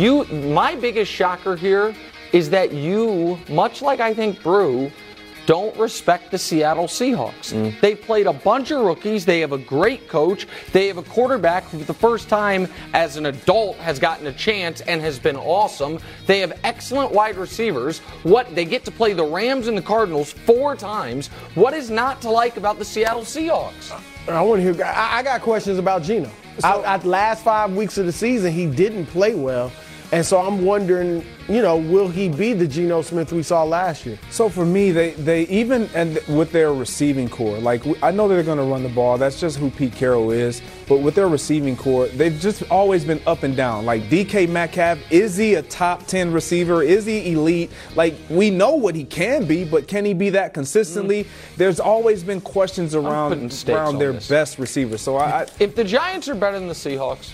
my biggest shocker here is that you, much like I think Brew, don't respect the Seattle Seahawks. They played a bunch of rookies. They have a great coach. They have a quarterback who, for the first time as an adult, has gotten a chance and has been awesome. They have excellent wide receivers. They get to play the Rams and the Cardinals 4 times. What is not to like about the Seattle Seahawks? I want to hear. I got questions about Geno. At the last 5 weeks of the season, he didn't play well. And so I'm wondering, will he be the Geno Smith we saw last year? So for me, they even and with their receiving core, like I know they're going to run the ball. That's just who Pete Carroll is. But with their receiving core, they've just always been up and down. Like DK Metcalf, is he a top 10 receiver? Is he elite? Like we know what he can be, but can he be that consistently? There's always been questions around their best receivers. So if the Giants are better than the Seahawks,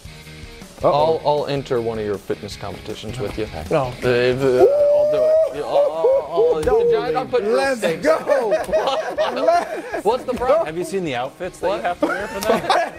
I'll enter one of your fitness competitions with you. No. I'll do it. I'll put Let's go. What's the problem? Have you seen the outfits that you have to wear for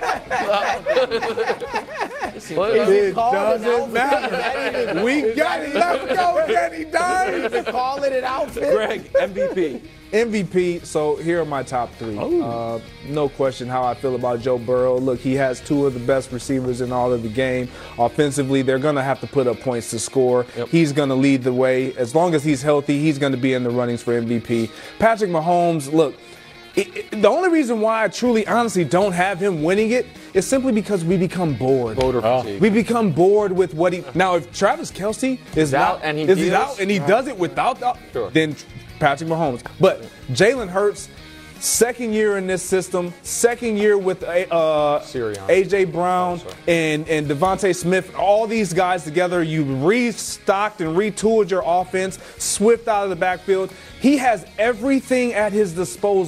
that? It doesn't matter. We got it. Let's go, Kenny Dime. Call it an outfit. Greg, MVP, so here are my top 3. No question how I feel about Joe Burrow. Look, he has 2 of the best receivers in all of the game. Offensively, they're going to have to put up points to score. Yep. He's going to lead the way. As long as he's healthy, he's going to be in the runnings for MVP. Patrick Mahomes, look, the only reason why I truly, honestly don't have him winning it is simply because we become bored. Voter fatigue. We become bored with what he. Now, if Travis Kelce is out and he does it without, then Patrick Mahomes. But Jalen Hurts, second year in this system, second year with A.J. Brown and Devontae Smith, all these guys together, you restocked and retooled your offense, Swift out of the backfield. He has everything at his disposal,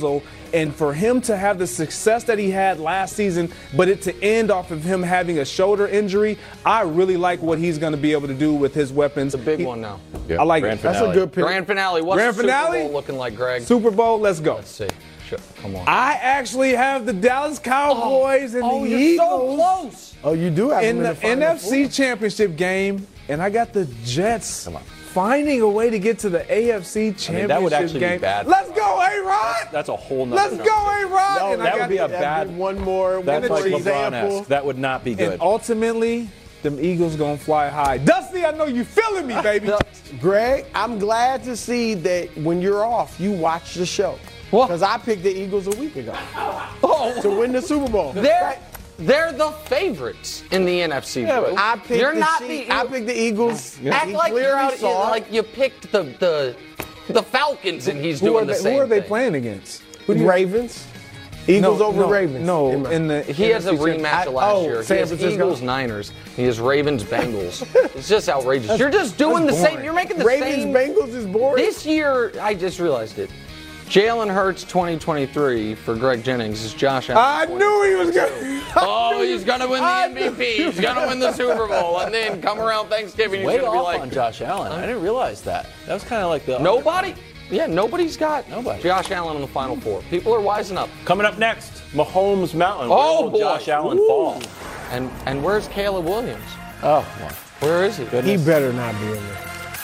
And for him to have the success that he had last season, but it to end off of him having a shoulder injury, I really like what he's going to be able to do with his weapons. It's a big one now. I like Grand it. finale. That's a good pick. Grand finale. What's Grand the Super finale? Bowl looking like, Greg? Super Bowl, let's go. Let's see. Come on. I actually have the Dallas Cowboys and the you're Eagles so close. Oh, you do have in them the Final NFC Four. Championship game, and I got the Jets finding a way to get to the AFC Championship that would actually be game. bad. Let's go, A-Rod! That's a whole nother Let's go, A-Rod! No, And I that got would be a the- bad one more That's like example. LeBron-esque. That would not be good. And ultimately, them Eagles gonna fly high. Dusty, I know you feeling me, baby. Greg, I'm glad to see that when you're off, you watch the show. What? Because I picked the Eagles a week ago to win the Super Bowl. They're the favorites in the NFC. Yeah, I picked You're the not I picked the Eagles. Act He like clearly you're out. saw it. Like you picked the Falcons, and he's Who doing are the they, same who are they thing. playing against? Ravens. Eagles over Ravens. No, In my- in the He has a NFC rematch of last year. He San has Francisco. Eagles, Niners. He has Ravens, Bengals. It's just outrageous. You're just doing the same. You're making the Ravens same. Bengals is boring. This year, I just realized it. Jalen Hurts 2023 for Greg Jennings is Josh Allen. I knew he was going. Oh, he's going to win the MVP. He's going to win the Super Bowl. And then come around Thanksgiving, he's Way going to be off like, on Josh Allen. I didn't realize that. That was kind of like the nobody? Yeah, nobody's got Nobody. Josh Allen in the Final Four. People are wising up. Coming up next, Mahomes Mountain. Oh, Where will boy. Josh Allen Ooh. fall? And where's Caleb Williams? Oh, well. Where is he? He better not be in there.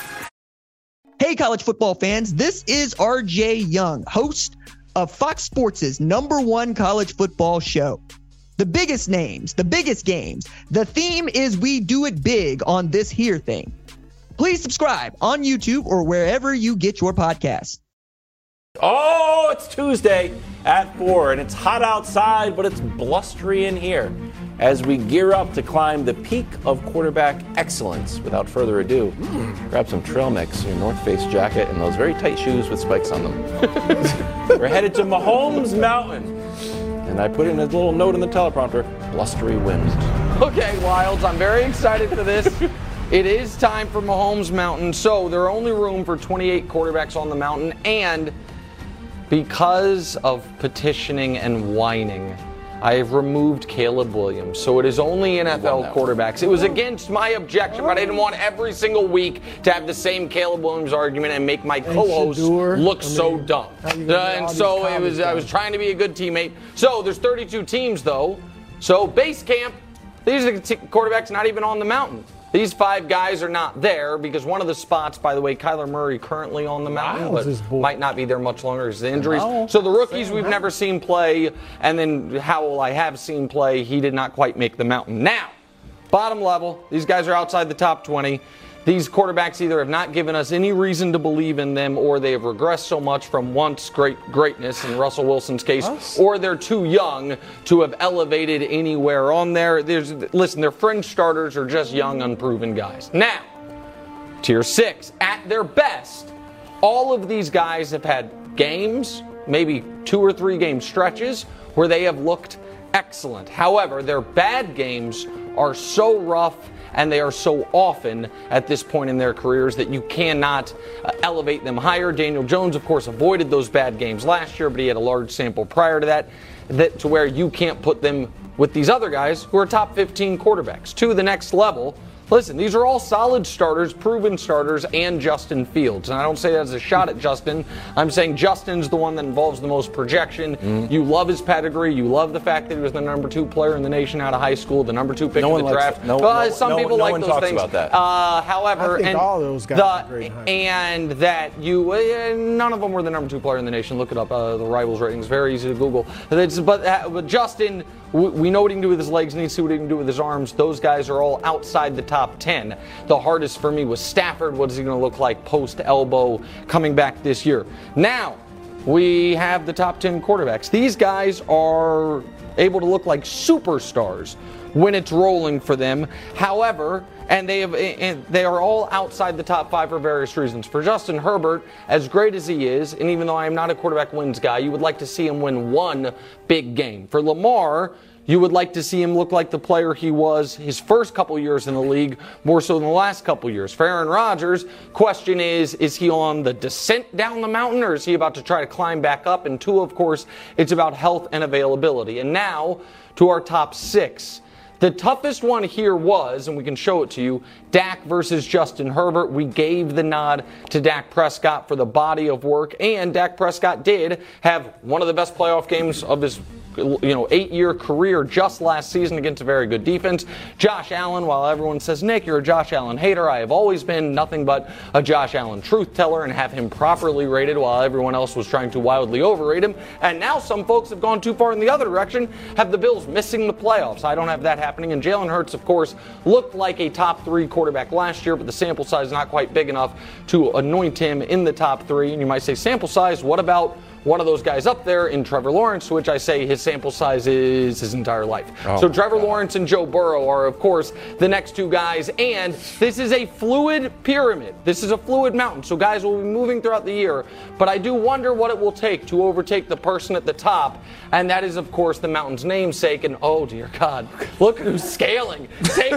Hey, college football fans, this is RJ Young, host of Fox Sports' #1 college football show. The biggest names, the biggest games. The theme is we do it big on this here thing. Please subscribe on YouTube or wherever you get your podcasts. Oh, it's Tuesday at 4, and it's hot outside, but it's blustery in here as we gear up to climb the peak of quarterback excellence. Without further ado, grab some trail mix, your North Face jacket, and those very tight shoes with spikes on them. We're headed to Mahomes Mountain, and I put in a little note in the teleprompter, blustery winds. Okay, Wilds, I'm very excited for this. It is time for Mahomes Mountain. So there are only room for 28 quarterbacks on the mountain, and because of petitioning and whining, I have removed Caleb Williams. So it is only NFL quarterbacks. It was against my objection, but I didn't want every single week to have the same Caleb Williams argument and make my co-host look so dumb. And so I was trying to be a good teammate. So there's 32 teams though. So base camp, these are the quarterbacks not even on the mountain. These 5 guys are not there because one of the spots, by the way, Kyler Murray currently on the mountain, but might not be there much longer because of injuries. So the rookies we've never seen play, and then Howell I have seen play, he did not quite make the mountain. Now, bottom level, these guys are outside the top 20. These quarterbacks either have not given us any reason to believe in them, or they have regressed so much from once greatness in Russell Wilson's case, or they're too young to have elevated anywhere on there. Listen, their fringe starters are just young, unproven guys. Now, Tier 6, at their best, all of these guys have had games, maybe 2 or 3 game stretches, where they have looked excellent. However, their bad games are so rough and they are so often at this point in their careers that you cannot elevate them higher. Daniel Jones, of course, avoided those bad games last year, but he had a large sample prior to that to where you can't put them with these other guys who are top 15 quarterbacks to the next level. Listen, these are all solid starters, proven starters, and Justin Fields. And I don't say that as a shot at Justin. I'm saying Justin's the one that involves the most projection. You love his pedigree. You love the fact that he was the number 2 player in the nation out of high school, the number 2 pick in the draft. Some people like those things. About that. However, I think all those guys are great in high school. And that none of them were the number 2 player in the nation. Look it up. The Rivals ratings, very easy to Google. But Justin, we know what he can do with his legs, and he see what he can do with his arms. Those guys are all outside the top 10. The hardest for me was Stafford. What is he going to look like post-elbow coming back this year? Now, we have the top 10 quarterbacks. These guys are able to look like superstars when it's rolling for them. However, and they are all outside the top 5 for various reasons. For Justin Herbert, as great as he is, and even though I am not a quarterback wins guy, you would like to see him win one big game. For Lamar, You would like to see him look like the player he was his first couple years in the league, more so than the last couple years. For Aaron Rodgers, question is he on the descent down the mountain, or is he about to try to climb back up? And two, of course, it's about health and availability. And now to our top 6. The toughest one here was, and we can show it to you, Dak versus Justin Herbert. We gave the nod to Dak Prescott for the body of work, and Dak Prescott did have one of the best playoff games of his 8-year career just last season against a very good defense. Josh Allen, while everyone says, Nick, you're a Josh Allen hater, I have always been nothing but a Josh Allen truth teller and have him properly rated while everyone else was trying to wildly overrate him. And now some folks have gone too far in the other direction, have the Bills missing the playoffs. I don't have that happening. And Jalen Hurts, of course, looked like a top 3 quarterback last year, but the sample size is not quite big enough to anoint him in the top 3. And you might say, sample size, what about one of those guys up there in Trevor Lawrence, to which I say his sample size is his entire life. So Trevor Lawrence and Joe Burrow are, of course, the next 2 guys. And this is a fluid pyramid. This is a fluid mountain. So guys will be moving throughout the year. But I do wonder what it will take to overtake the person at the top. And that is, of course, the mountain's namesake. And oh, dear God, look at who's scaling.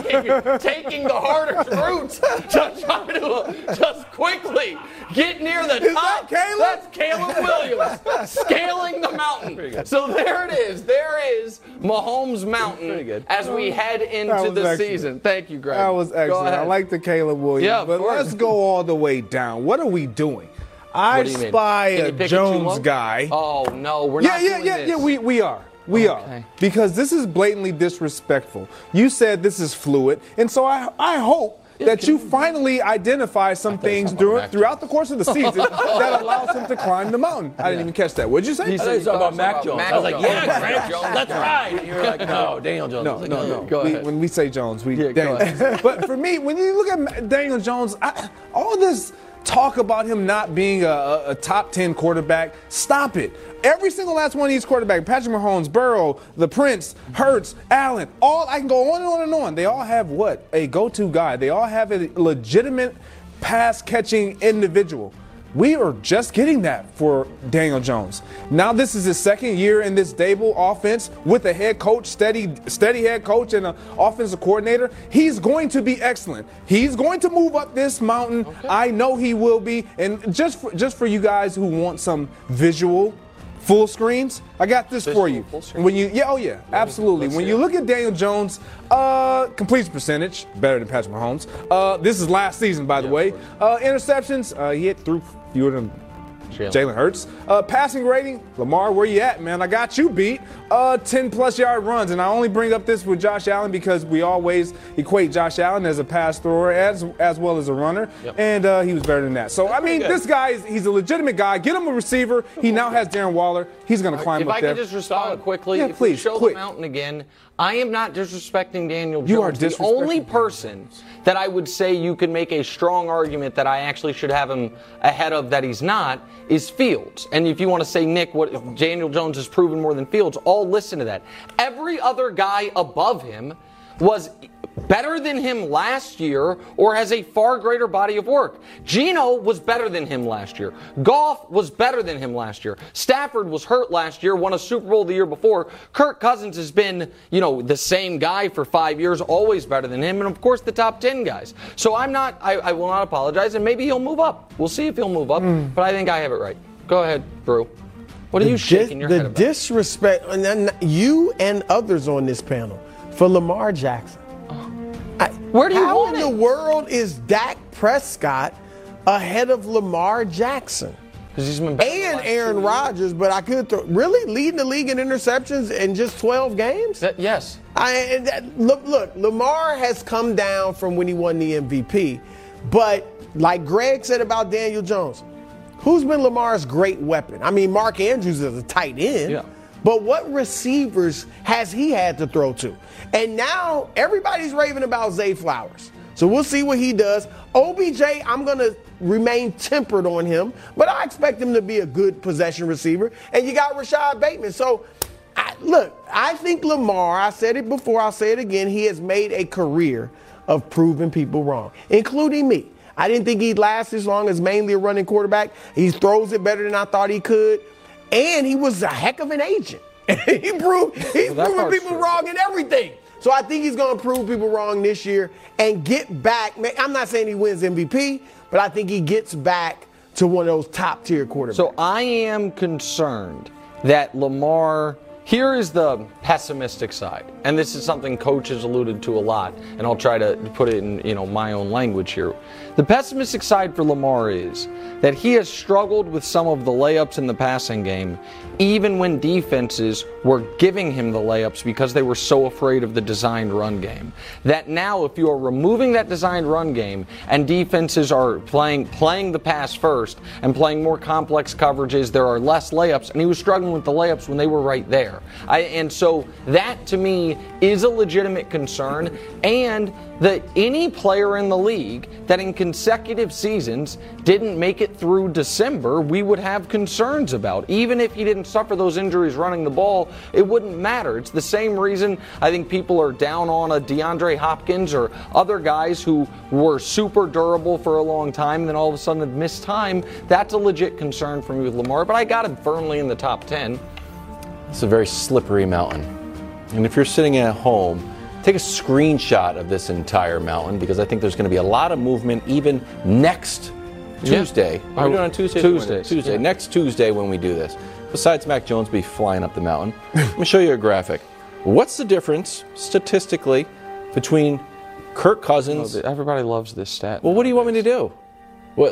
Taking the hardest routes to try to just quickly get near the top. That's Caleb Williams. Scaling the mountain. So there it is. There is Mahomes Mountain as we head into the season. Thank you, Greg. That was excellent. I like the Caleb Williams. Yeah, but let's go all the way down. What are we doing? I spy a Jones guy. Oh, no, we're not doing this. Yeah, we are. We are. Because this is blatantly disrespectful. You said this is fluid. And so I hope that you finally identify some things throughout the course of the season that allows him to climb the mountain. I didn't even catch that. What did you say? He said something about Mac Jones. I was like, yeah, Greg Jones, that's right. And you were like, no, Daniel Jones. No. Go ahead. When we say Jones, Daniel Jones. But for me, when you look at Daniel Jones, all this talk about him not being a top 10 quarterback, stop it. Every single last one of these quarterbacks, Patrick Mahomes, Burrow, the Prince, Hurts, Allen, I can go on and on and on. They all have what? A go-to guy. They all have a legitimate pass-catching individual. We are just getting that for Daniel Jones. Now this is his second year in this Dable offense with a head coach, steady head coach and an offensive coordinator. He's going to be excellent. He's going to move up this mountain. Okay. I know he will be. And just for you guys who want some visual full screens, I got this for you. When absolutely. When you look at Daniel Jones, completion percentage better than Patrick Mahomes. This is last season, by the way. Interceptions, he threw fewer than Jalen Hurts. Passing rating, Lamar, where you at, man? I got you beat. 10-plus yard runs. And I only bring up this with Josh Allen because we always equate Josh Allen as a pass thrower as well as a runner. Yep. And he was better than that. So, this guy, he's a legitimate guy. Get him a receiver. He now has Darren Waller. He's going to climb up there. If I could just respond quickly. Yeah, please. Show the mountain again. I am not disrespecting Daniel Jones. You are disrespecting. The only person that I would say you could make a strong argument that I actually should have him ahead of that he's not is Fields. And if you want to say, Nick, what if Daniel Jones has proven more than Fields, I'll listen to that. Every other guy above him was better than him last year or has a far greater body of work. Geno was better than him last year. Goff was better than him last year. Stafford was hurt last year, won a Super Bowl the year before. Kirk Cousins has been, the same guy for 5 years, always better than him. And, of course, the top 10 guys. So I will not apologize, and maybe he'll move up. We'll see if he'll move up, but I think I have it right. Go ahead, Brew. What are you shaking your head about? The disrespect, and you and others on this panel, for Lamar Jackson. Where do you How want in the world is Dak Prescott ahead of Lamar Jackson? Because he's been better and Aaron Rodgers, but I could really leading the league in interceptions in just 12 games? Yes. Look, Lamar has come down from when he won the MVP, but like Greg said about Daniel Jones, who's been Lamar's great weapon? Mark Andrews is a tight end. Yeah. But what receivers has he had to throw to? And now everybody's raving about Zay Flowers. So we'll see what he does. OBJ, I'm going to remain tempered on him, but I expect him to be a good possession receiver. And you got Rashad Bateman. So, I think Lamar, I said it before, I'll say it again, he has made a career of proving people wrong, including me. I didn't think he'd last as long as mainly a running quarterback. He throws it better than I thought he could. And he was a heck of an agent. he's proving people wrong in everything. So I think he's going to prove people wrong this year and get back. I'm not saying he wins MVP, but I think he gets back to one of those top-tier quarterbacks. So I am concerned that Lamar, here is the pessimistic side, and this is something Coach has alluded to a lot, and I'll try to put it in my own language here. The pessimistic side for Lamar is that he has struggled with some of the layups in the passing game, even when defenses were giving him the layups because they were so afraid of the designed run game. That now, if you are removing that designed run game and defenses are playing the pass first and playing more complex coverages, there are less layups, and he was struggling with the layups when they were right there. And so that, to me, is a legitimate concern, and that any player in the league that in consecutive seasons didn't make it through December, we would have concerns about. Even if he didn't suffer those injuries running the ball, it wouldn't matter. It's the same reason I think people are down on a DeAndre Hopkins or other guys who were super durable for a long time and then all of a sudden have missed time. That's a legit concern for me with Lamar, but I got him firmly in the top 10. It's a very slippery mountain. And if you're sitting at home, take a screenshot of this entire mountain, because I think there's going to be a lot of movement even next Tuesday. Yeah. Are we doing on Tuesday? Tuesday. Yeah. Next Tuesday when we do this. Besides Mac Jones be flying up the mountain, let me show you a graphic. What's the difference statistically between Kirk Cousins? Everybody loves this stat. Well, what do you want me to do? Well,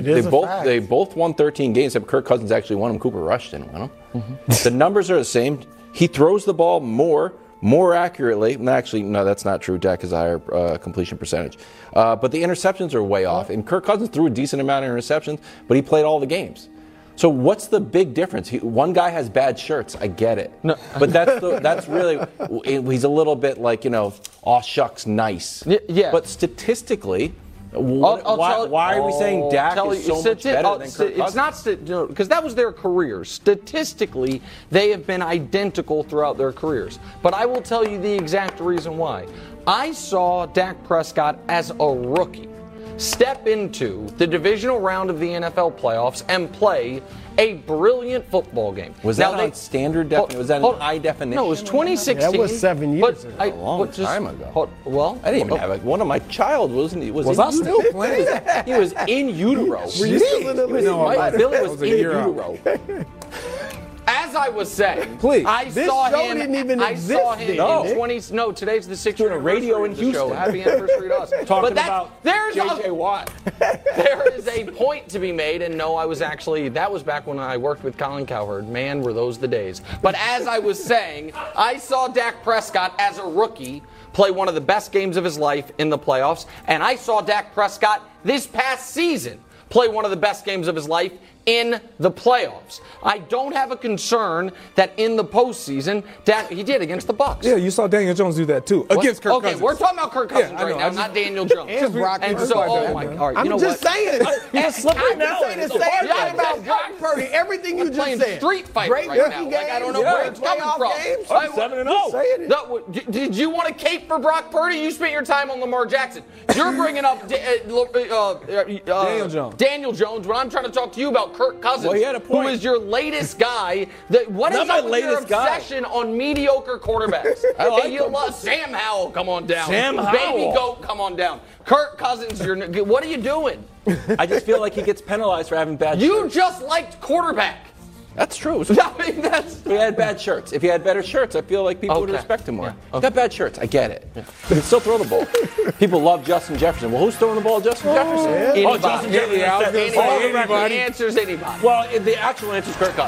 they both won 13 games, except Kirk Cousins actually won them. Cooper Rush didn't win them. Mm-hmm. The numbers are the same. He throws the ball more accurately. Actually, no, that's not true. Dak has a higher completion percentage. But the interceptions are way off. And Kirk Cousins threw a decent amount of interceptions, but he played all the games. So what's the big difference? One guy has bad shirts. I get it. No. But that's really, he's a little bit like, aw shucks, nice. Yeah. But statistically, why are we saying Dak is so much better than Kirk Cousins? It's not because that was their careers. Statistically, they have been identical throughout their careers. But I will tell you the exact reason why. I saw Dak Prescott as a rookie step into the divisional round of the NFL playoffs and play a brilliant football game. Was that on standard definition? Was that in high definition? No, it was 2016. That was 7 years ago. A long time ago. I didn't even have it. One of my child was I still playing? He was in utero. Were you still in the league? Billy was in utero. As I was saying, please. This show didn't even exist. I saw him in 20. No, today's the 6th doing a radio in Houston. Show. Happy anniversary to us. Talking about J.J. Watt. There is a point to be made, and no, that was back when I worked with Colin Cowherd. Man, were those the days. But as I was saying, I saw Dak Prescott as a rookie play one of the best games of his life in the playoffs, and I saw Dak Prescott this past season play one of the best games of his life in the playoffs. I don't have a concern that in the postseason, he did against the Bucs. Yeah, you saw Daniel Jones do that too against Kirk Cousins. Okay, we're talking about Kirk Cousins right now, not Daniel Jones. And so, oh my God, I'm just saying. It's slippery now. I'm just saying the same thing about Brock Purdy. Everything you just said. Street fight right now. Like, I don't know where it's coming from. I'm 7-0. Did you want to cape for Brock Purdy? You spent your time on Lamar Jackson. You're bringing up Daniel Jones when I'm trying to talk to you about Kirk Cousins. Well, he had a point. Who is your latest guy? What is up with your obsession on mediocre quarterbacks? I like Sam Howell, come on down. Sam Howell. Baby Goat, come on down. Kirk Cousins, what are you doing? I just feel like he gets penalized for having bad shirts. You just liked quarterback. That's true. I mean, he had bad shirts. If he had better shirts, I feel like people would respect him more. Yeah. Okay. Got bad shirts. I get it. Yeah. He can still throw the ball. People love Justin Jefferson. Well, who's throwing the ball? Justin Jefferson. Anybody. Oh, Justin Jefferson. Anybody. The answer's anybody. Well, the actual answer is Kirk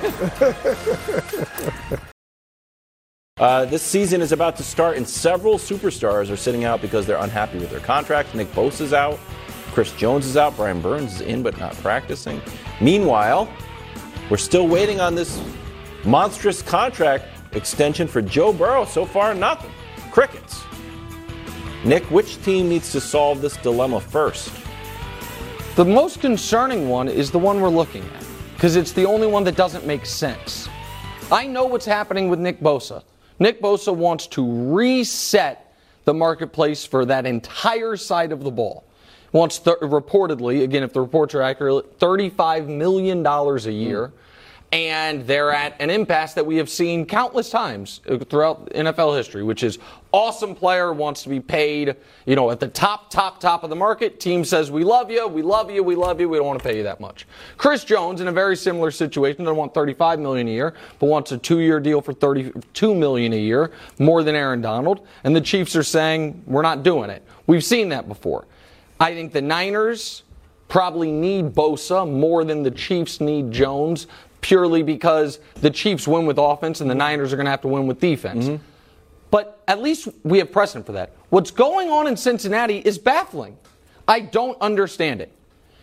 Cousins. This season is about to start, and several superstars are sitting out because they're unhappy with their contracts. Nick Bosa's out. Chris Jones is out. Brian Burns is in but not practicing. Meanwhile, we're still waiting on this monstrous contract extension for Joe Burrow. So far, nothing. Crickets. Nick, which team needs to solve this dilemma first? The most concerning one is the one we're looking at, because it's the only one that doesn't make sense. I know what's happening with Nick Bosa. Nick Bosa wants to reset the marketplace for that entire side of the ball. Wants reportedly, again, if the reports are accurate, $35 million a year. And they're at an impasse that we have seen countless times throughout NFL history, which is awesome player wants to be paid, at the top of the market. Team says, we love you, we love you, we love you. We don't want to pay you that much. Chris Jones in a very similar situation, doesn't want $35 million a year, but wants a 2-year deal for $32 million a year, more than Aaron Donald. And the Chiefs are saying, we're not doing it. We've seen that before. I think the Niners probably need Bosa more than the Chiefs need Jones, purely because the Chiefs win with offense and the Niners are going to have to win with defense. Mm-hmm. But at least we have precedent for that. What's going on in Cincinnati is baffling. I don't understand it.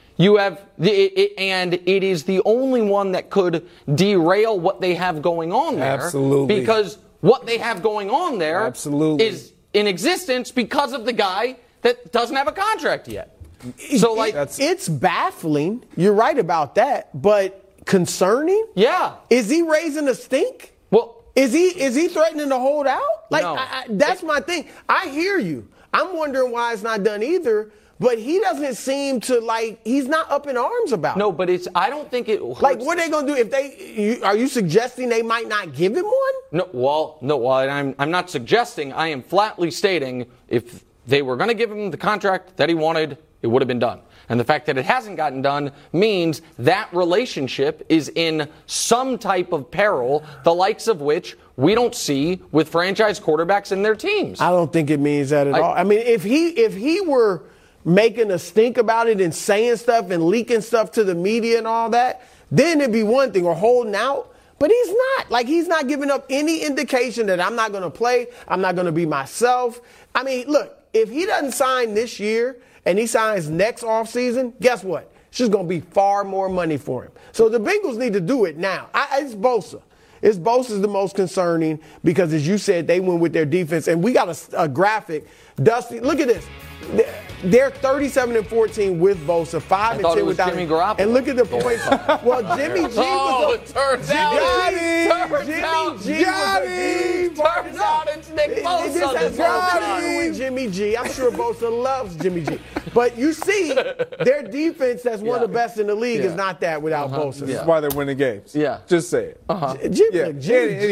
And it is the only one that could derail what they have going on there. Absolutely. Because what they have going on there Absolutely. is in existence because of the guy that doesn't have a contract yet. So, it's baffling. You're right about that, but concerning? Yeah. Is he raising a stink? Well, is he threatening to hold out? No. That's my thing. I hear you. I'm wondering why it's not done either. But he doesn't seem to he's not up in arms about it. No, but I don't think it hurts. What are they going to do are you suggesting they might not give him one? No, I'm not suggesting. I am flatly stating if they were going to give him the contract that he wanted, it would have been done. And the fact that it hasn't gotten done means that relationship is in some type of peril, the likes of which we don't see with franchise quarterbacks and their teams. I don't think it means that at all. I mean, if he were making a stink about it and saying stuff and leaking stuff to the media and all that, then it'd be one thing, or holding out. But he's not. He's not giving up any indication that I'm not going to play, I'm not going to be myself. I mean, look, if he doesn't sign this year and he signs next offseason, guess what? It's just going to be far more money for him. So the Bengals need to do it now. It's Bosa. Bosa's the most concerning because, as you said, they went with their defense. And we got a graphic. Dusty, look at this. They're 37-14 with Bosa, 5-10 without Jimmy Garoppolo. And look at the points. Well, Jimmy G was it turns out it's Nick Bosa. With Jimmy G. I'm sure Bosa loves Jimmy G. But you see, their defense, that's one of the best in the league, is not that without Bosa. That's why they're winning games. Yeah. Just say it. Jimmy G.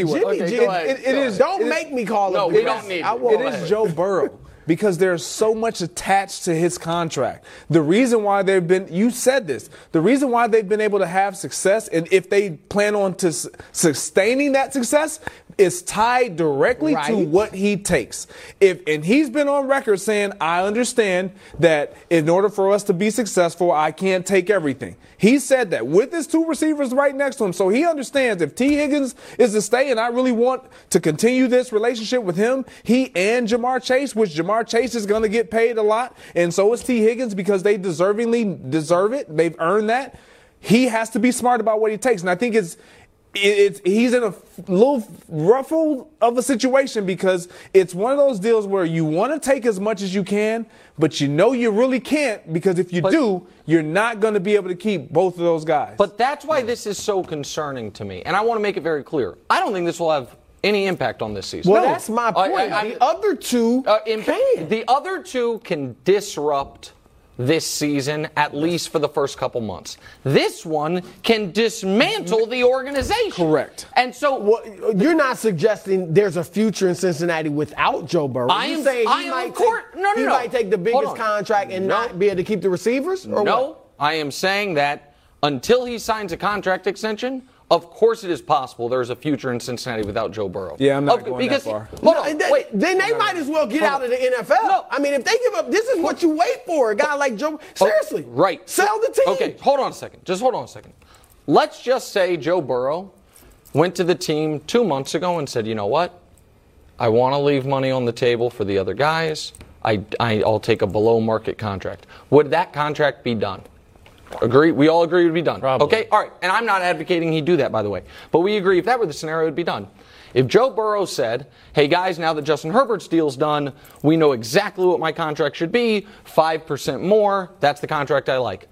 It is. Don't make me call him. No, we don't need it. It is Joe Burrow. Because there's so much attached to his contract. The reason why you said this, the reason why they've been able to have success, and if they plan on to sustaining that success, is tied directly to what he takes. And he's been on record saying, I understand that in order for us to be successful, I can't take everything. He said that with his 2 receivers right next to him. So he understands if T. Higgins is to stay and I really want to continue this relationship with him, he and Jamar Chase, which Jamar Chase is going to get paid a lot, and so is T. Higgins because they deservingly deserve it. They've earned that. He has to be smart about what he takes. And I think he's in a little ruffle of a situation because it's one of those deals where you want to take as much as you can, but you really can't because if you do, you're not going to be able to keep both of those guys. But that's why this is so concerning to me. And I want to make it very clear. I don't think this will have any impact on this season. Well, that's my point. The other two can. The other two can disrupt this season, at least for the first couple months. This one can dismantle the organization. Correct. And so you're not suggesting there's a future in Cincinnati without Joe Burrow. You're saying he might take the biggest contract and not be able to keep the receivers? Or what? I am saying that until he signs a contract extension, of course it is possible there's a future in Cincinnati without Joe Burrow. Yeah, I'm not going that far. Then they might as well get out of the NFL. No. I mean, if they give up, this is what you wait for, a guy like Joe. Seriously. Right. Sell the team. Okay, hold on a second. Just hold on a second. Let's just say Joe Burrow went to the team 2 months ago and said, you know what? I want to leave money on the table for the other guys. I'll take a below market contract. Would that contract be done? Agree? We all agree it would be done. Probably. Okay? All right. And I'm not advocating he do that, by the way. But we agree if that were the scenario, it would be done. If Joe Burrow said, hey, guys, now that Justin Herbert's deal's done, we know exactly what my contract should be, 5% more, that's the contract I like.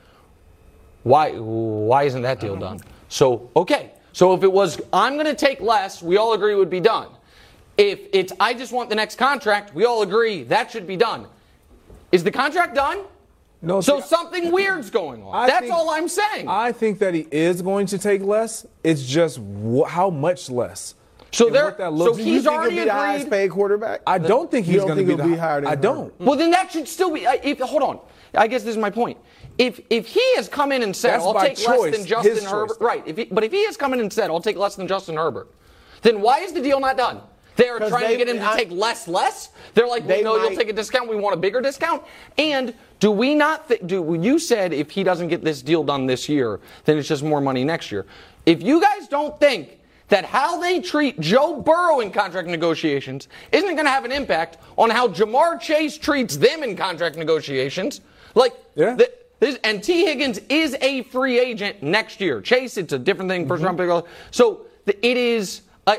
Why isn't that deal done? So, okay. So if it was, I'm going to take less, we all agree it would be done. If it's, I just want the next contract, we all agree that should be done. Is the contract done? No, so something weird's going on. That's all I'm saying. I think that he is going to take less. It's just how much less. So he's already agreed. The highest paid quarterback. I don't think he's going to be higher than I don't. Well, then that should still be. Hold on. I guess this is my point. If he has come in and said, "I'll take less than Justin Herbert," right? But if he has come in and said, "I'll take less than Justin Herbert," then why is the deal not done? They are trying to get him to take less. They're like, we know you'll take a discount. We want a bigger discount. And do we not? You said if he doesn't get this deal done this year, then it's just more money next year. If you guys don't think that how they treat Joe Burrow in contract negotiations isn't going to have an impact on how Jamar Chase treats them in contract negotiations, and T. Higgins is a free agent next year. Chase, it's a different thing. First round pick. So it is.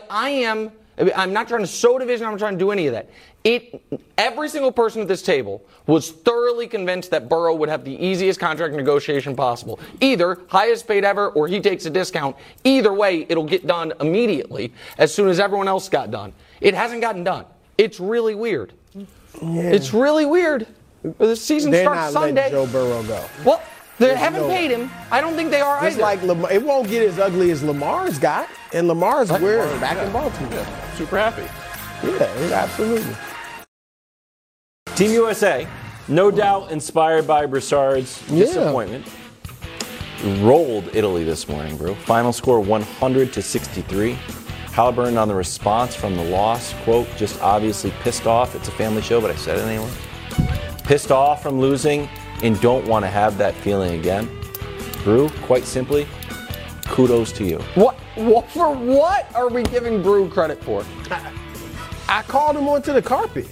I'm not trying to sow division. I'm not trying to do any of that. Every single person at this table was thoroughly convinced that Burrow would have the easiest contract negotiation possible. Either highest paid ever or he takes a discount. Either way, it'll get done immediately as soon as everyone else got done. It hasn't gotten done. It's really weird. Yeah. It's really weird. The season starts Sunday. They're not letting Joe Burrow go. Well, they haven't paid him. I don't think they are it's either. Like Lamar, it won't get as ugly as Lamar's got. And Lamar's back in Baltimore. Yeah. Super happy. Yeah, absolutely. Team USA, no doubt inspired by Broussard's disappointment, rolled Italy this morning, bro. Final score 100-63. Halliburton on the response from the loss, quote, just obviously pissed off. It's a family show, but I said it anyway. Pissed off from losing and don't want to have that feeling again. Brew, quite simply, kudos to you. What? For what are we giving Brew credit for? I called him onto the carpet.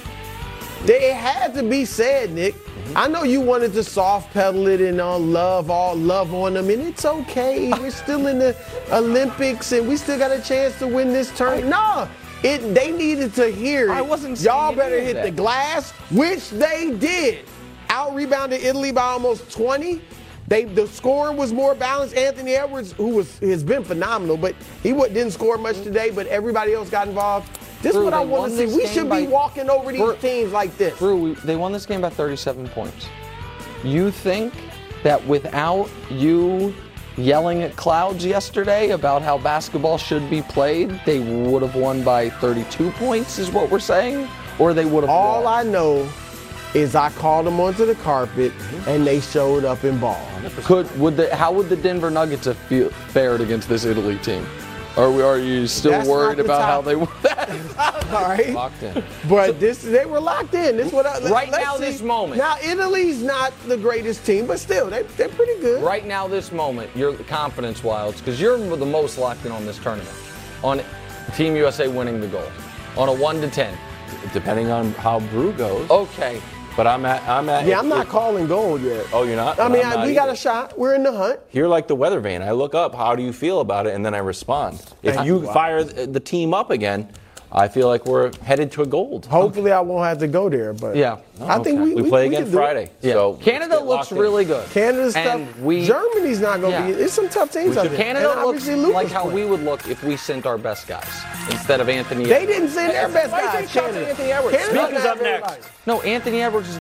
It had to be said, Nick. I know you wanted to soft pedal it and love on them, and it's okay. We're still in the Olympics, and we still got a chance to win this tournament. No, they needed to hear it. I wasn't saying y'all better hit the glass, which they did. Out-rebounded Italy by almost 20. The scoring was more balanced. Anthony Edwards, has been phenomenal, but he didn't score much today, but everybody else got involved. This is what I want to see. We should be walking over these teams like this. Brew, they won this game by 37 points. You think that without you yelling at clouds yesterday about how basketball should be played, they would have won by 32 points is what we're saying? Or they would have All I know is I called them onto the carpet and they showed up in ball. How would the Denver Nuggets have fared against this Italy team? Are you still worried about how they were? All right. Locked in. But they were locked in. This this moment. Now Italy's not the greatest team, but still they're pretty good. Right now, this moment, your confidence wilds because you're the most locked in on this tournament. On Team USA winning the gold. On a 1-10. Depending on how Brew goes. Okay. But I'm at. Yeah, I'm not calling gold yet. Oh, you're not? I mean, we got a shot. We're in the hunt. You're like the weather vane. I look up, how do you feel about it? And then I respond. If you fire the team up again, I feel like we're headed to a gold. Hopefully, I won't have to go there. But I think we play again Friday. Yeah. So Canada looks really good. Canada's tough. Germany's not going to be. It's some tough teams out there. Canada looks like how we would look if we sent our best guys instead of Anthony. They didn't send their best guys. Anthony Edwards. Speakers up next. No, Anthony Edwards is